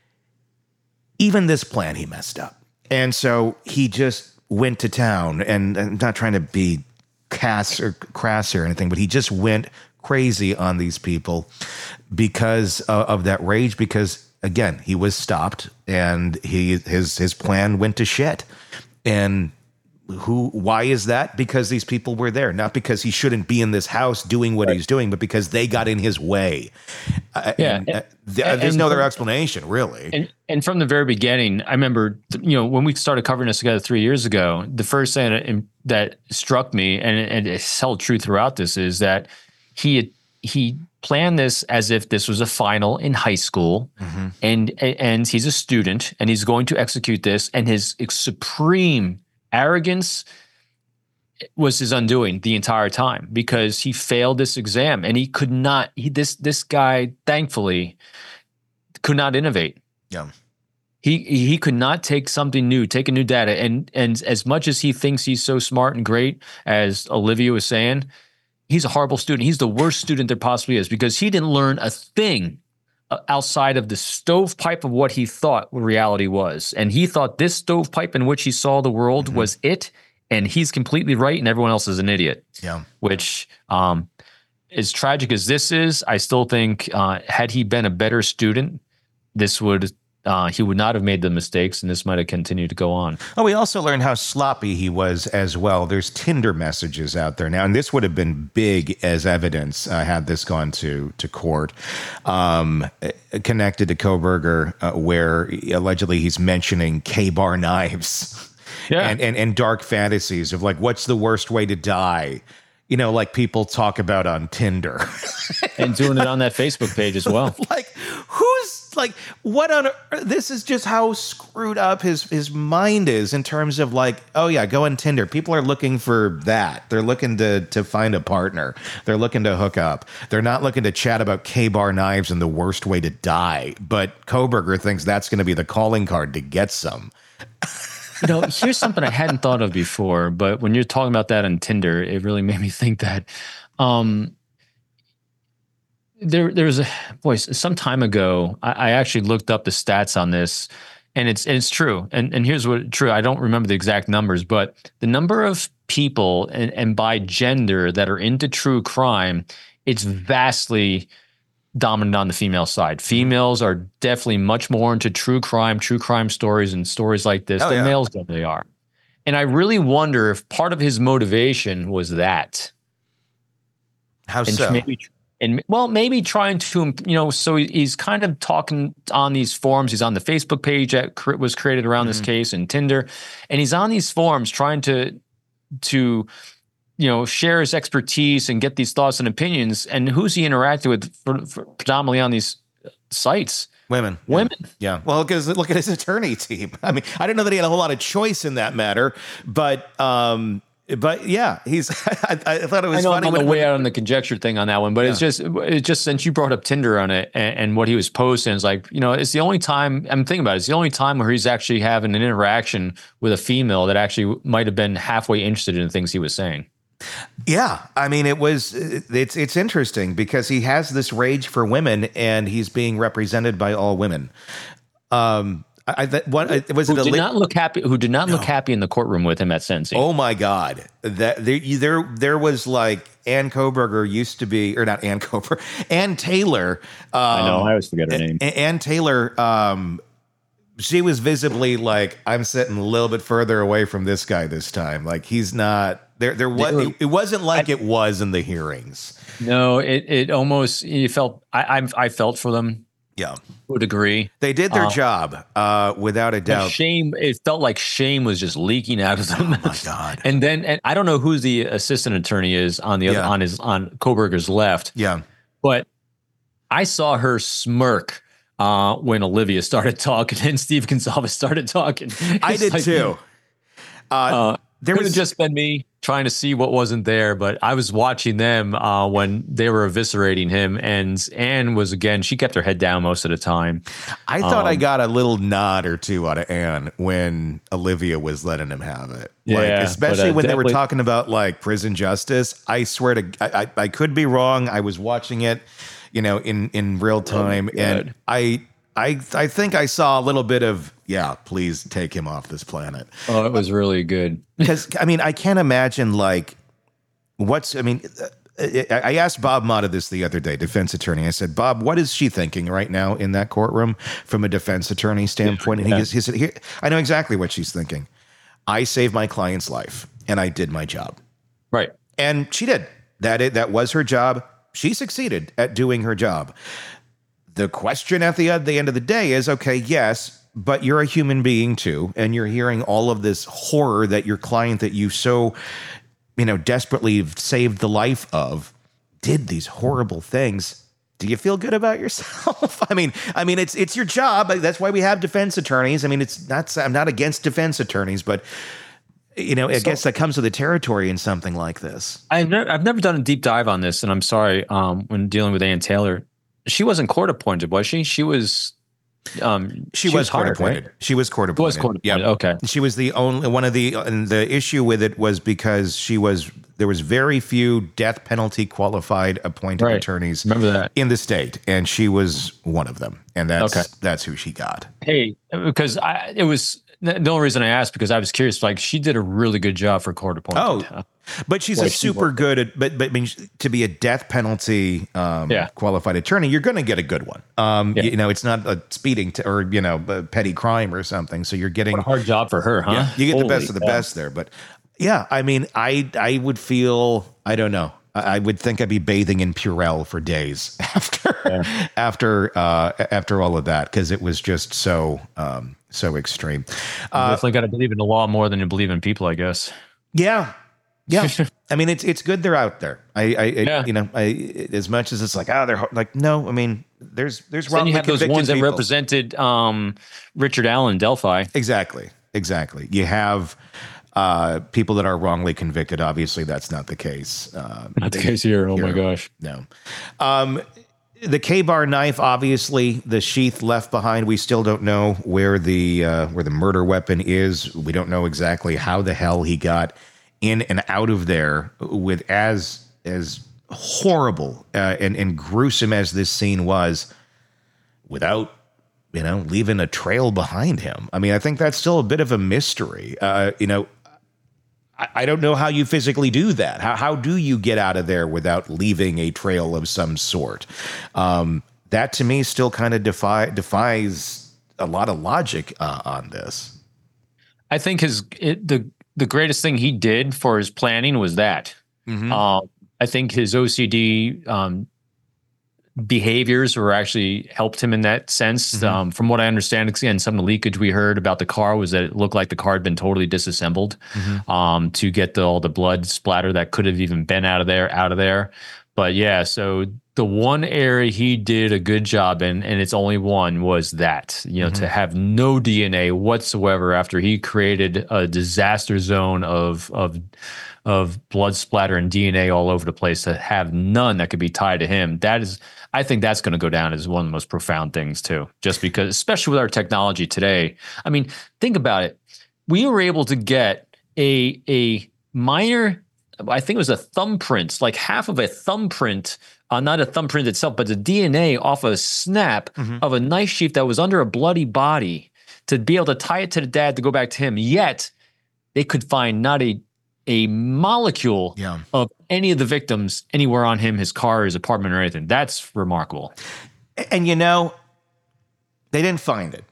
even this plan he messed up. And so he just went to town, and I'm not trying to be crass or crass or anything, but he just went crazy on these people because uh, of that rage, because again, he was stopped and he his his plan went to shit. And Who? Why is that? Because these people were there, not because he shouldn't be in this house doing what right. he's doing, but because they got in his way. Uh, yeah, and, and, uh, th- and, there's and no from, other explanation, really. And and from the very beginning, I remember, you know, when we started covering this together three years ago, the first thing that that struck me, and, and it's held true throughout this, is that he he planned this as if this was a final in high school, mm-hmm. and and he's a student, and he's going to execute this, and his supreme arrogance was his undoing the entire time, because he failed this exam, and he could not. He this this guy, thankfully, could not innovate. Yeah. He he could not take something new, take a new data, and and as much as he thinks he's so smart and great, as Olivia was saying, he's a horrible student. He's the worst student there possibly is, because he didn't learn a thing outside of the stovepipe of what he thought reality was, and he thought this stovepipe in which he saw the world mm-hmm. was it, and he's completely right, and everyone else is an idiot. Yeah, which um, as tragic as this is, I still think uh, had he been a better student, this would. Uh, he would not have made the mistakes, and this might have continued to go on. Oh, we also learned how sloppy he was as well. There's Tinder messages out there now, and this would have been big as evidence uh, had this gone to to court, um, connected to Kohberger, uh, where allegedly he's mentioning K-bar knives yeah. and, and, and dark fantasies of like, what's the worst way to die? You know, like people talk about on Tinder. And doing it on that Facebook page as well. Like, who's, like, what on earth? This is just how screwed up his, his mind is in terms of, like, oh, yeah, go on Tinder. People are looking for that. They're looking to to find a partner. They're looking to hook up. They're not looking to chat about K-bar knives and the worst way to die. But Kohberger thinks that's going to be the calling card to get some. You know, here's something I hadn't thought of before, but when you're talking about that on Tinder, it really made me think that um, there there was a boy some time ago. I, I actually looked up the stats on this, and it's and it's true. And and here's what true. I don't remember the exact numbers, but the number of people and, and by gender that are into true crime, it's vastly dominant on the female side. Females are definitely much more into true crime, true crime stories and stories like this oh, than yeah. males definitely are. And I really wonder if part of his motivation was that. How and so? Maybe, and well, maybe trying to, you know, so he's kind of talking on these forums. He's on the Facebook page that was created around mm-hmm. this case and Tinder, and he's on these forums trying to, to, you know, share his expertise and get these thoughts and opinions. And who's he interacting with for, for predominantly on these sites? Women. Women. Yeah. yeah. Well, because look at his attorney team. I mean, I didn't know that he had a whole lot of choice in that matter, but, um, but yeah, he's, I, I thought it was I know funny. I'm on the way out on the conjecture thing on that one, but yeah. it's just, it's just since you brought up Tinder on it and, and what he was posting, it's like, you know, it's the only time I'm thinking about it. It's the only time where he's actually having an interaction with a female that actually might have been halfway interested in the things he was saying. Yeah, I mean, it was it's it's interesting because he has this rage for women, and he's being represented by all women. Um, I that one was who it a did li- not look happy. Who did not no. look happy in the courtroom with him at sentencing. Oh my God, that there there there was like Ann Kohberger used to be, or not Ann Kohberger, Ann Taylor. Um, I know, I always forget her name. Ann Taylor. Um, she was visibly like, I'm sitting a little bit further away from this guy this time. Like he's not. There, there was. It, it wasn't like I, it was in the hearings. No, it, it almost. You felt. I, I, I felt for them. Yeah, to a degree. They did their uh, job, uh, without a doubt. Shame. It felt like shame was just leaking out of them. Oh my God! And then, and I don't know who the assistant attorney is on the other yeah. on his on Kohberger's left. Yeah, but I saw her smirk uh, when Olivia started talking and Steve Gonsalves started talking. I It's did like, too. Uh, uh, there could was have just been me trying to see what wasn't there, but I was watching them uh, when they were eviscerating him, and Anne was, again, she kept her head down most of the time. I thought um, I got a little nod or two out of Anne when Olivia was letting him have it. Yeah, like, especially but, uh, when they were definitely- talking about like prison justice. I swear to, I, I, I could be wrong. I was watching it, you know, in, in real time, Oh, and I, I, I think I saw a little bit of, yeah, please take him off this planet. Oh, it was really good. Because, I mean, I can't imagine, like, what's, I mean, I asked Bob Motta this the other day, defense attorney. I said, Bob, what is she thinking right now in that courtroom from a defense attorney standpoint? And he, Yeah. goes, he said, Here, I know exactly what she's thinking. I saved my client's life, and I did my job. Right. And she did. That it, that was her job. She succeeded at doing her job. The question at the, at the end of the day is, okay, yes, but you're a human being too, and you're hearing all of this horror that your client that you so, you know, desperately saved the life of did these horrible things. Do you feel good about yourself? I mean, I mean, it's it's your job. That's why we have defense attorneys. I mean, it's not. I'm not against defense attorneys, but you know, I so, guess that comes with the territory in something like this. I've never, I've never done a deep dive on this, and I'm sorry. Um, when dealing with Ann Taylor, she wasn't court appointed, was she? She was. Um, she, she was, was court hired, appointed. Right? She was court appointed. Was court appointed. Yep. Okay. She was the only one of the. And the issue with it was because she was. There was very few death penalty qualified appointed right. attorneys. Remember that in the state, and she was one of them, and that's okay. that's who she got. Hey, because I it was the only reason I asked because I was curious. Like she did a really good job for court appointed. Oh, but she's well, a super she good at. But but I mean, to be a death penalty um, yeah. qualified attorney, you're going to get a good one. Um, yeah. You know, it's not a speeding t- or you know a petty crime or something. So you're getting what a hard job for her, huh? Yeah, you get Holy the best of the God. best there, but. Yeah, I mean, I I would feel I don't know. I would think I'd be bathing in Purell for days after yeah. after uh, after all of that because it was just so um, so extreme. Uh, definitely got to believe in the law more than you believe in people, I guess. Yeah, yeah. I mean, it's it's good they're out there. I, I yeah. you know, I, as much as it's like oh they're like no, I mean there's there's then you have those ones people. that represented um, Richard Allen in Delphi. Exactly, exactly. You have. Uh, people that are wrongly convicted, obviously, that's not the case. Uh, not the case here. Oh, here. my gosh. No. Um, the K-bar knife, obviously, the sheath left behind. We still don't know where the uh, where the murder weapon is. We don't know exactly how the hell he got in and out of there with as as horrible uh, and, and gruesome as this scene was without you know, leaving a trail behind him. I mean, I think that's still a bit of a mystery. Uh, you know, I, I don't know how you physically do that. How how do you get out of there without leaving a trail of some sort? Um, that to me still kind of defy defies a lot of logic uh, on this. I think his it, the the greatest thing he did for his planning was that. Mm-hmm. Uh, I think his O C D. Um, behaviors were actually helped him in that sense. Mm-hmm. Um, from what I understand, again, some of the leakage we heard about the car was that it looked like the car had been totally disassembled mm-hmm. um, to get the, all the blood splatter that could have even been out of there, out of there. But yeah, so the one area he did a good job in, and it's only one, was that, you know, mm-hmm. to have no D N A whatsoever after he created a disaster zone of, of, of blood splatter and D N A all over the place, to have none that could be tied to him. That is, I think that's going to go down as one of the most profound things too, just because, especially with our technology today. I mean, think about it. We were able to get a, a minor, I think it was a thumbprint, like half of a thumbprint, uh, not a thumbprint itself, but the D N A off a snap mm-hmm. of a knife sheath that was under a bloody body, to be able to tie it to the dad to go back to him. Yet they could find not a a molecule yeah. of any of the victims anywhere on him, his car, his apartment, or anything. That's remarkable. And, you know, they didn't find it.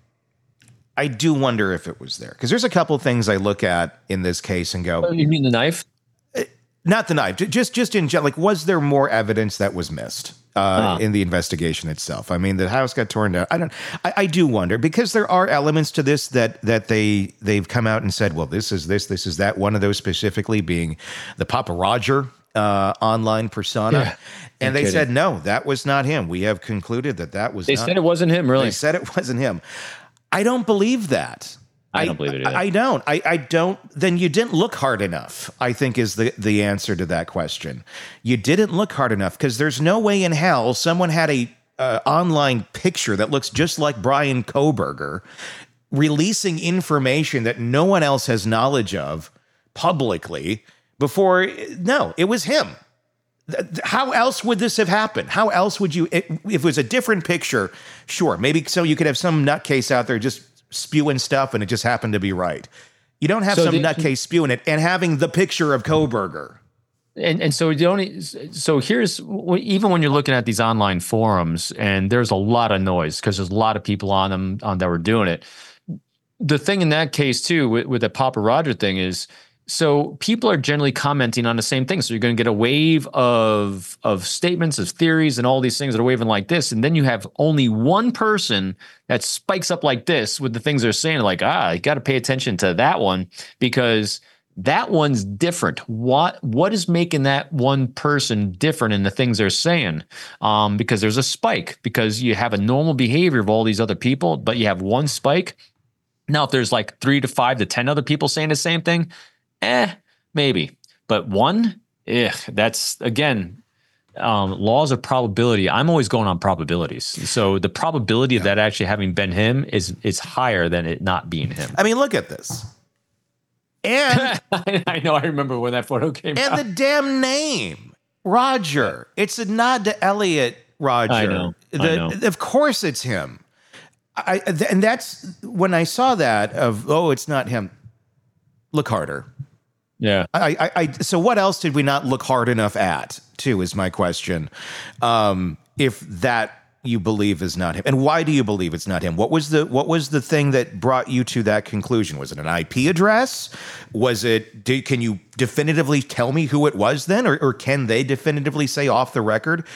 I do wonder if it was there, because there's a couple of things I look at in this case and go, oh, you mean the knife? Not the knife, just just in general. Like, was there more evidence that was missed uh, uh-huh. in the investigation itself? I mean, the house got torn down. I don't. I, I do wonder, because there are elements to this that that they they've come out and said, well, this is this, this is that. One of those specifically being the Papa Roger uh, online persona, yeah, and they kidding. said no, that was not him. We have concluded that that was. They not, said it wasn't him. Really, they said it wasn't him. I don't believe that. I don't believe it. I, I don't. I, I don't. Then you didn't look hard enough, I think, is the, the answer to that question. You didn't look hard enough, because there's no way in hell someone had a uh, online picture that looks just like Bryan Kohberger releasing information that no one else has knowledge of publicly before. No, it was him. How else would this have happened? How else would you, it, if it was a different picture, sure, maybe so you could have some nutcase out there just spewing stuff and it just happened to be right. You don't have so some the, nutcase spewing it and having the picture of Kohberger. And and so the only so here's, even when you're looking at these online forums, and there's a lot of noise because there's a lot of people on them on that were doing it. The thing in that case too with, with the Papa Roger thing is, So people are generally commenting on the same thing. So you're going to get a wave of of statements, of theories, and all these things that are waving like this. And then you have only one person that spikes up like this with the things they're saying, like, ah, you got to pay attention to that one because that one's different. What what is making that one person different in the things they're saying? Um, because there's a spike, because you have a normal behavior of all these other people, but you have one spike. Now, if there's like three to five to ten other people saying the same thing, Eh, maybe. But one, eh, that's, again, um, laws of probability. I'm always going on probabilities. So the probability yeah. of that actually having been him is is higher than it not being him. I mean, look at this. And I know, I remember when that photo came and out. And the damn name, Roger. It's a nod to Elliot Roger. I know. The, I know. Of course it's him. I And that's, when I saw that of, oh, it's not him. Look harder. Yeah. I, I, I, so what else did we not look hard enough at, too, is my question. Um, if that you believe is not him. And why do you believe it's not him? What was the what was the thing that brought you to that conclusion? Was it an I P address? Was it, did, can you definitively tell me who it was then? Or, or can they definitively say off the record,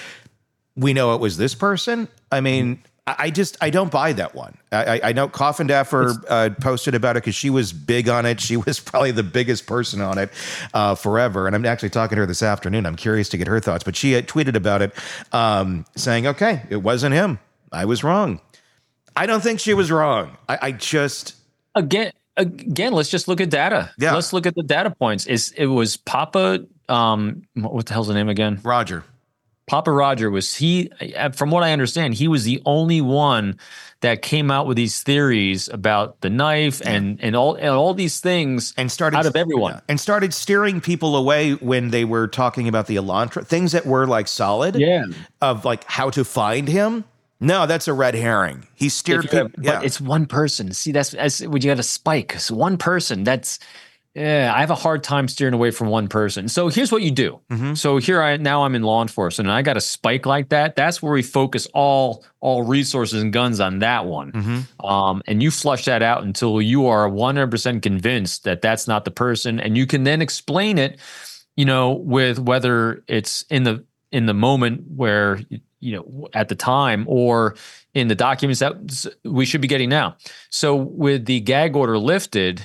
we know it was this person? I mean... I just, I don't buy that one. I, I know Coffindaffer uh, posted about it because she was big on it. She was probably the biggest person on it uh, forever. And I'm actually talking to her this afternoon. I'm curious to get her thoughts. But she had tweeted about it um, saying, okay, it wasn't him. I was wrong. I don't think she was wrong. I, I just... Again, again, let's just look at data. Yeah. Let's look at the data points. It's, it was Papa, um, what the hell's the name again? Roger. Papa Roger was he, from what I understand, he was the only one that came out with these theories about the knife yeah. and and all and all these things and started out of everyone yeah, and started steering people away when they were talking about the Elantra, things that were like solid, yeah, of like how to find him. No, that's a red herring. He steered people. Have, yeah. But it's one person. See, that's, that's when you got a spike. It's one person. That's. Yeah, I have a hard time steering away from one person. So here's what you do. Mm-hmm. So here I now I'm in law enforcement and I got a spike like that. That's where we focus all all resources and guns on that one. Mm-hmm. Um, and you flush that out until you are one hundred percent convinced that that's not the person. And you can then explain it, you know, with whether it's in the in the moment where, you know, at the time or in the documents that we should be getting now. So with the gag order lifted,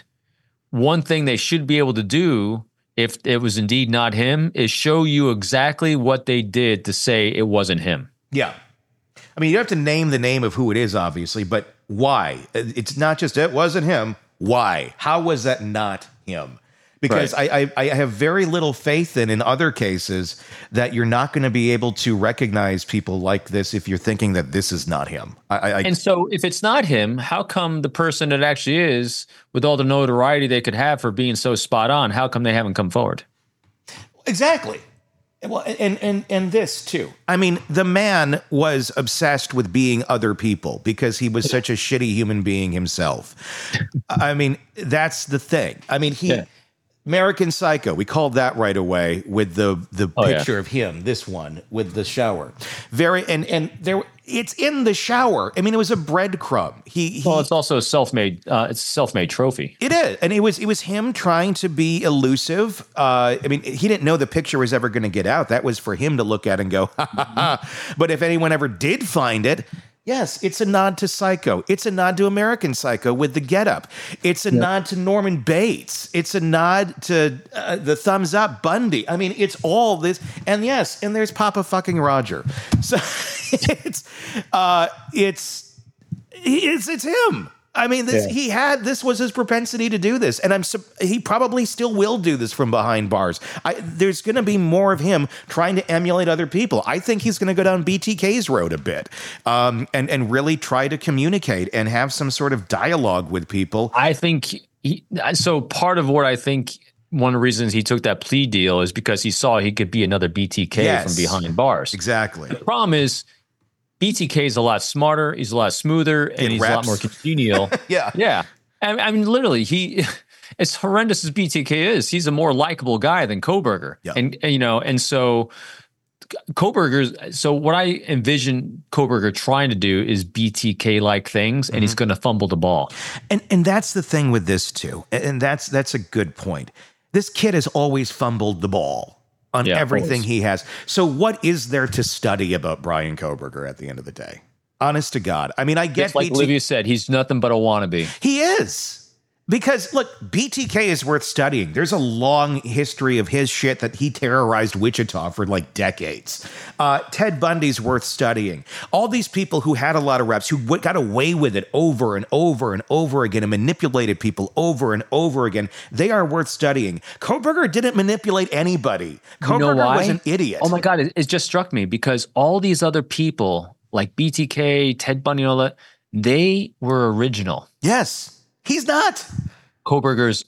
one thing they should be able to do, if it was indeed not him, is show you exactly what they did to say it wasn't him. Yeah. I mean, you have to name the name of who it is, obviously, but why? It's not just, it wasn't him. Why? How was that not him? Because right. I, I I have very little faith in, in other cases, that you're not going to be able to recognize people like this if you're thinking that this is not him. I, I, and so if it's not him, how come the person that actually is, with all the notoriety they could have for being so spot on, how come they haven't come forward? Exactly. Well, and, and, and this too. I mean, the man was obsessed with being other people because he was such a shitty human being himself. I mean, that's the thing. I mean, he... Yeah. American Psycho, we called that right away with the the oh, picture yeah. of him, this one with the shower. Very and and there it's in the shower. I mean, it was a breadcrumb. He, he Well, it's also a self-made uh, it's a self-made trophy. It is. And it was it was him trying to be elusive. Uh, I mean, he didn't know the picture was ever going to get out. That was for him to look at and go, ha ha ha. But if anyone ever did find it, yes, it's a nod to Psycho. It's a nod to American Psycho with the getup. It's a yep. nod to Norman Bates. It's a nod to uh, the thumbs up Bundy. I mean, it's all this. And yes, and there's Papa fucking Roger. So it's uh, it's it's it's him. I mean, this, yeah. he had, this was his propensity to do this. And I'm, he probably still will do this from behind bars. I, there's going to be more of him trying to emulate other people. I think he's going to go down B T K's road a bit um, and, and really try to communicate and have some sort of dialogue with people. I think, he, so part of what I think, one of the reasons he took that plea deal is because he saw he could be another B T K yes, from behind bars. Exactly. The problem is, B T K is a lot smarter. He's a lot smoother, and it he's raps. a lot more congenial. yeah, yeah. I, I mean, literally, he, as horrendous as B T K is, he's a more likable guy than Kohberger. Yeah. And, and you know, and so Kohberger's. So what I envision Kohberger trying to do is B T K-like things, and mm-hmm. he's going to fumble the ball. And and that's the thing with this too. And that's that's a good point. This kid has always fumbled the ball on Yeah, everything always. he has. So what is there to study about Brian Kohberger at the end of the day? Honest to God. I mean, I get Just like B T- Olivia said, he's nothing but a wannabe. He is. Because, look, B T K is worth studying. There's a long history of his shit that he terrorized Wichita for like decades. Uh, Ted Bundy's worth studying. All these people who had a lot of reps, who w- got away with it over and over and over again and manipulated people over and over again, they are worth studying. Kohberger didn't manipulate anybody. You know Kohberger why? was an idiot. Oh my God, it, it just struck me because all these other people like B T K, Ted Bundy, and all that, they were original. Yes. He's not. Kohberger's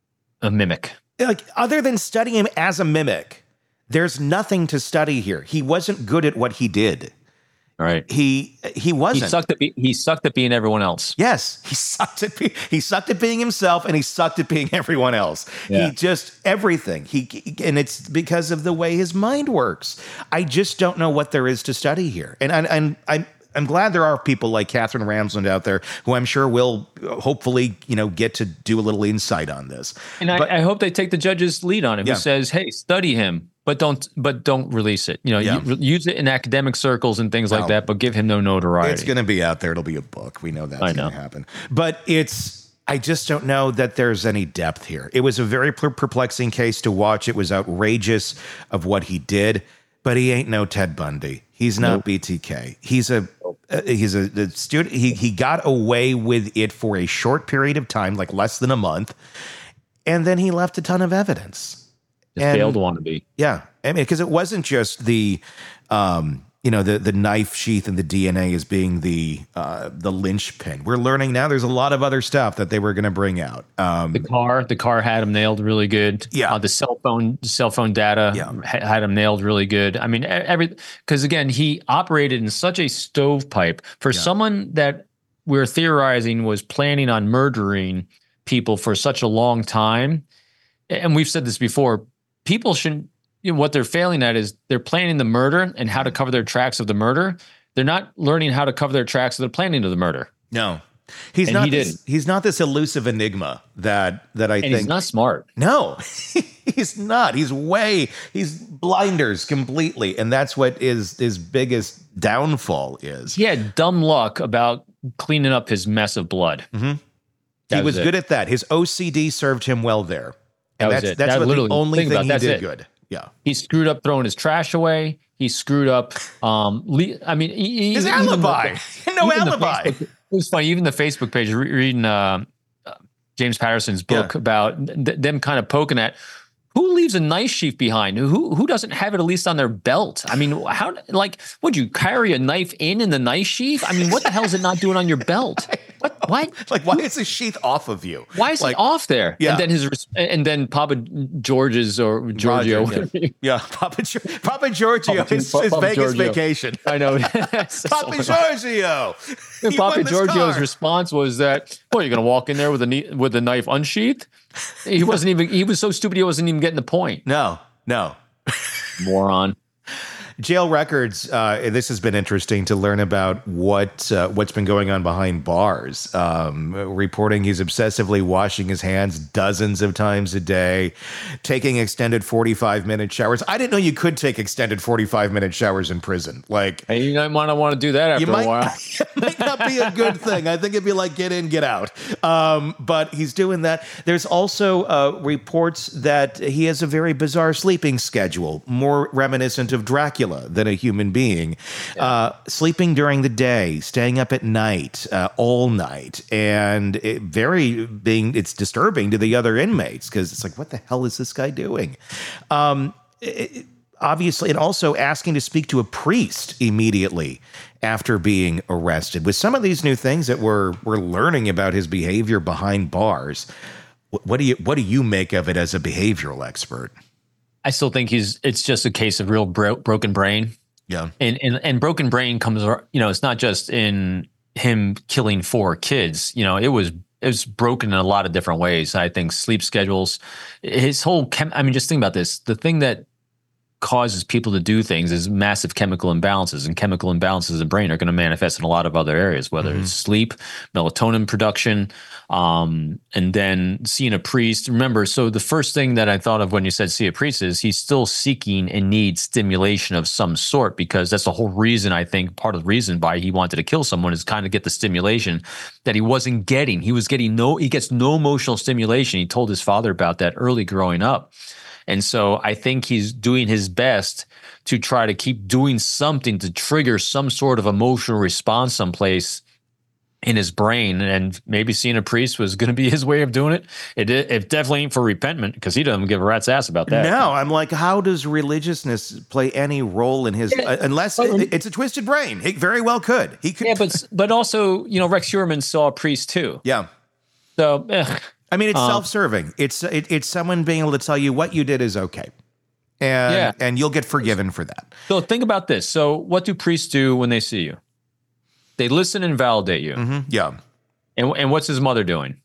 a mimic. Like, other than studying him as a mimic, there's nothing to study here. He wasn't good at what he did. All right. He he He wasn't. sucked at be, he sucked at being everyone else. Yes, he sucked at be, he sucked at being himself, and he sucked at being everyone else. Yeah. He just everything. He and it's because of the way his mind works. I just don't know what there is to study here, and and, and I'm. I'm glad there are people like Catherine Ramsland out there who I'm sure will hopefully, you know, get to do a little insight on this. And I, But- I hope they take the judge's lead on it, who Yeah. says, "Hey, study him, but don't, but don't release it. You know, Yeah. u- use it in academic circles and things No. like that, but give him no notoriety." It's going to be out there. It'll be a book. We know that's I going know. to happen. But it's, I just don't know that there's any depth here. It was a very per- perplexing case to watch. It was outrageous of what he did, but he ain't no Ted Bundy. He's not Nope. B T K. He's a, uh, he's a, a student. He, he got away with it for a short period of time, like less than a month. And then he left a ton of evidence. Just and- failed wannabe. Yeah, I mean, because it wasn't just the, um, you know, the the knife sheath and the D N A as being the uh, the linchpin. We're learning now there's a lot of other stuff that they were going to bring out. Um, The car, the car had him nailed really good. Yeah. Uh, the cell phone, cell phone data Yeah. ha- had him nailed really good. I mean, e- every because again, he operated in such a stovepipe for Yeah. someone that we're theorizing was planning on murdering people for such a long time. And we've said this before. People shouldn't. You know, what they're failing at is they're planning the murder and how to cover their tracks of the murder. They're not learning how to cover their tracks of the planning of the murder. no, he's And not. he this, didn't. he's not this elusive enigma that that I And think. he's not smart. No, he's not. He's way. He's blinders completely, and that's what his his biggest downfall is. He had dumb luck about cleaning up his mess of blood. He That was was it. good at that. His O C D served him well there. That And was that's it. that's That what the literally- only think thing about he that's did it. good. Yeah. He screwed up throwing his trash away. He screwed up. Um, le- I mean, he, His even- even the- alibi. No even the alibi. Facebook- it was funny. Even the Facebook page, re- reading uh, uh, James Patterson's book Yeah. about th- them kind of poking at who leaves a knife sheath behind. Who who doesn't have it at least on their belt? I mean, how like would you carry a knife in in the knife sheath? I mean, what the hell is it not doing on your belt? What what? Like, why is the sheath off of you? Why is like, it off there? Yeah. And then his res- and then Papa George's or Giorgio. Roger, yeah. Yeah, Papa, Gio- Papa Giorgio, Papa- his, his Papa Vegas Giorgio. vacation. I know. Papa Giorgio. And He Papa won this Giorgio's car. response was that, "Well, you're going to walk in there with a ne- with a knife unsheathed." He wasn't even. He was so stupid. He wasn't even getting the point. No, no. Moron. Jail records. Uh, this has been interesting to learn about what uh, what's been going on behind bars. Um, reporting he's obsessively washing his hands dozens of times a day, taking extended forty-five minute showers. I didn't know you could take extended forty-five minute showers in prison. Like, Hey, you might not want to do that after you might, a while. it might not be a good thing. I think it'd be like get in, get out. Um, but he's doing that. There's also uh, reports that he has a very bizarre sleeping schedule, more reminiscent of Dracula than a human being. Uh, sleeping during the day, staying up at night, uh, all night, and it very being it's disturbing to the other inmates because it's like, what the hell is this guy doing? Um, it, obviously, and also asking to speak to a priest immediately after being arrested. With some of these new things that we're we're learning about his behavior behind bars, what, what do you what do you make of it as a behavioral expert? I still think he's. It's just a case of real bro- broken brain. Yeah, And, and and broken brain comes. You know, it's not just in him killing four kids. You know, it was it was broken in a lot of different ways. I think sleep schedules, his whole. Chem- I mean, just think about this. The thing that causes people to do things is massive chemical imbalances, and chemical imbalances in the brain are going to manifest in a lot of other areas, whether mm-hmm. it's sleep, melatonin production, um, and then seeing a priest. Remember, so the first thing that I thought of when you said see a priest is he's still seeking and needs stimulation of some sort, because that's the whole reason, I think, part of the reason why he wanted to kill someone is kind of get the stimulation that he wasn't getting. He was getting no, he gets no emotional stimulation. He told his father about that early growing up. And so I think he's doing his best to try to keep doing something to trigger some sort of emotional response someplace in his brain. And maybe seeing a priest was going to be his way of doing it. It, it definitely ain't for repentment, because he doesn't give a rat's ass about that. No, I'm like, how does religiousness play any role in his, yeah, uh, unless well, it, it's a twisted brain. He very well could. He could. Yeah, but, but also, you know, Rex Heuermann saw a priest too. Yeah. So, eh. I mean, it's um, self-serving. It's it, it's someone being able to tell you what you did is okay, and yeah. and you'll get forgiven for that. So think about this. So what do priests do when they see you? They listen and validate you. Mm-hmm. Yeah. And and what's his mother doing?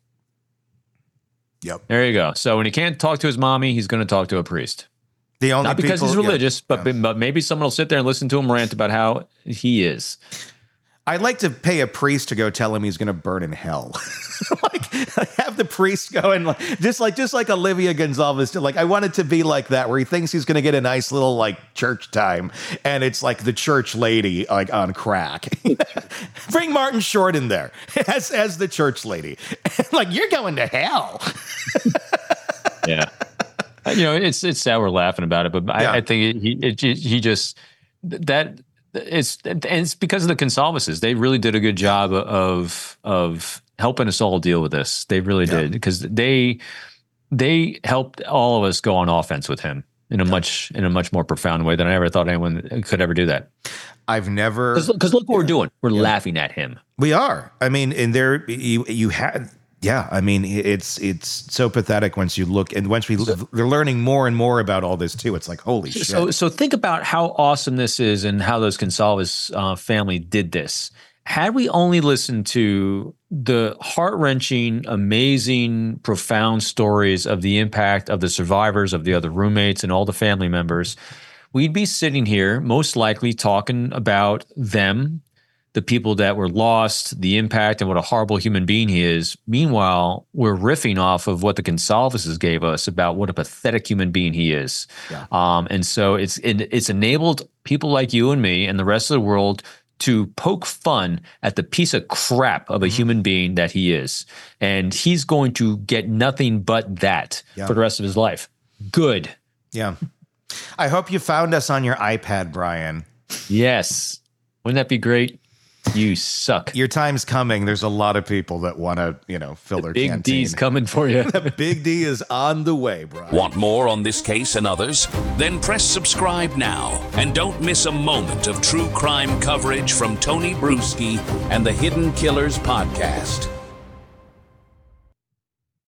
Yep. There you go. So when he can't talk to his mommy, he's going to talk to a priest. The only Not because people, he's religious, yeah, but yeah. but maybe someone will sit there and listen to him rant about how he is. I'd like to pay a priest to go tell him he's going to burn in hell. like, have the priest go and like, just like just like Olivia Gonzalez did. Like, I want it to be like that, where he thinks he's going to get a nice little like church time, and it's like the church lady like on crack. Bring Martin Short in there as as the church lady. Like, you're going to hell. Yeah, you know, it's it's sad we're laughing about it, but yeah. I, I think he it, he just that. It's and it's because of the Gonsalveses. They really did a good job of of helping us all deal with this. They really yeah. did, because they they helped all of us go on offense with him in a yeah. much in a much more profound way than I ever thought anyone could ever do that. I've never because look what yeah. we're doing. We're yeah. laughing at him. We are. I mean, and there you you had. Yeah, I mean, it's it's so pathetic once you look, and once we we're learning more and more about all this too. It's like, holy shit. So, so think about how awesome this is, and how those Gonsalves uh, family did this. Had we only listened to the heart-wrenching, amazing, profound stories of the impact of the survivors, of the other roommates, and all the family members, we'd be sitting here most likely talking about them, the people that were lost, the impact, and what a horrible human being he is. Meanwhile, we're riffing off of what the Gonsalveses gave us about what a pathetic human being he is. Yeah. Um, and so it's it, it's enabled people like you and me and the rest of the world to poke fun at the piece of crap of a mm-hmm. human being that he is. And he's going to get nothing but that yeah. for the rest of his life. Good. Yeah. I hope you found us on your iPad, Brian. Yes. Wouldn't that be great? You suck. Your time's coming. There's a lot of people that want to, you know, fill the their big canteen. D's coming for you. The big D is on the way, Brian. Want more on this case and others? Then press subscribe now and don't miss a moment of true crime coverage from Tony Bruschi and the Hidden Killers podcast.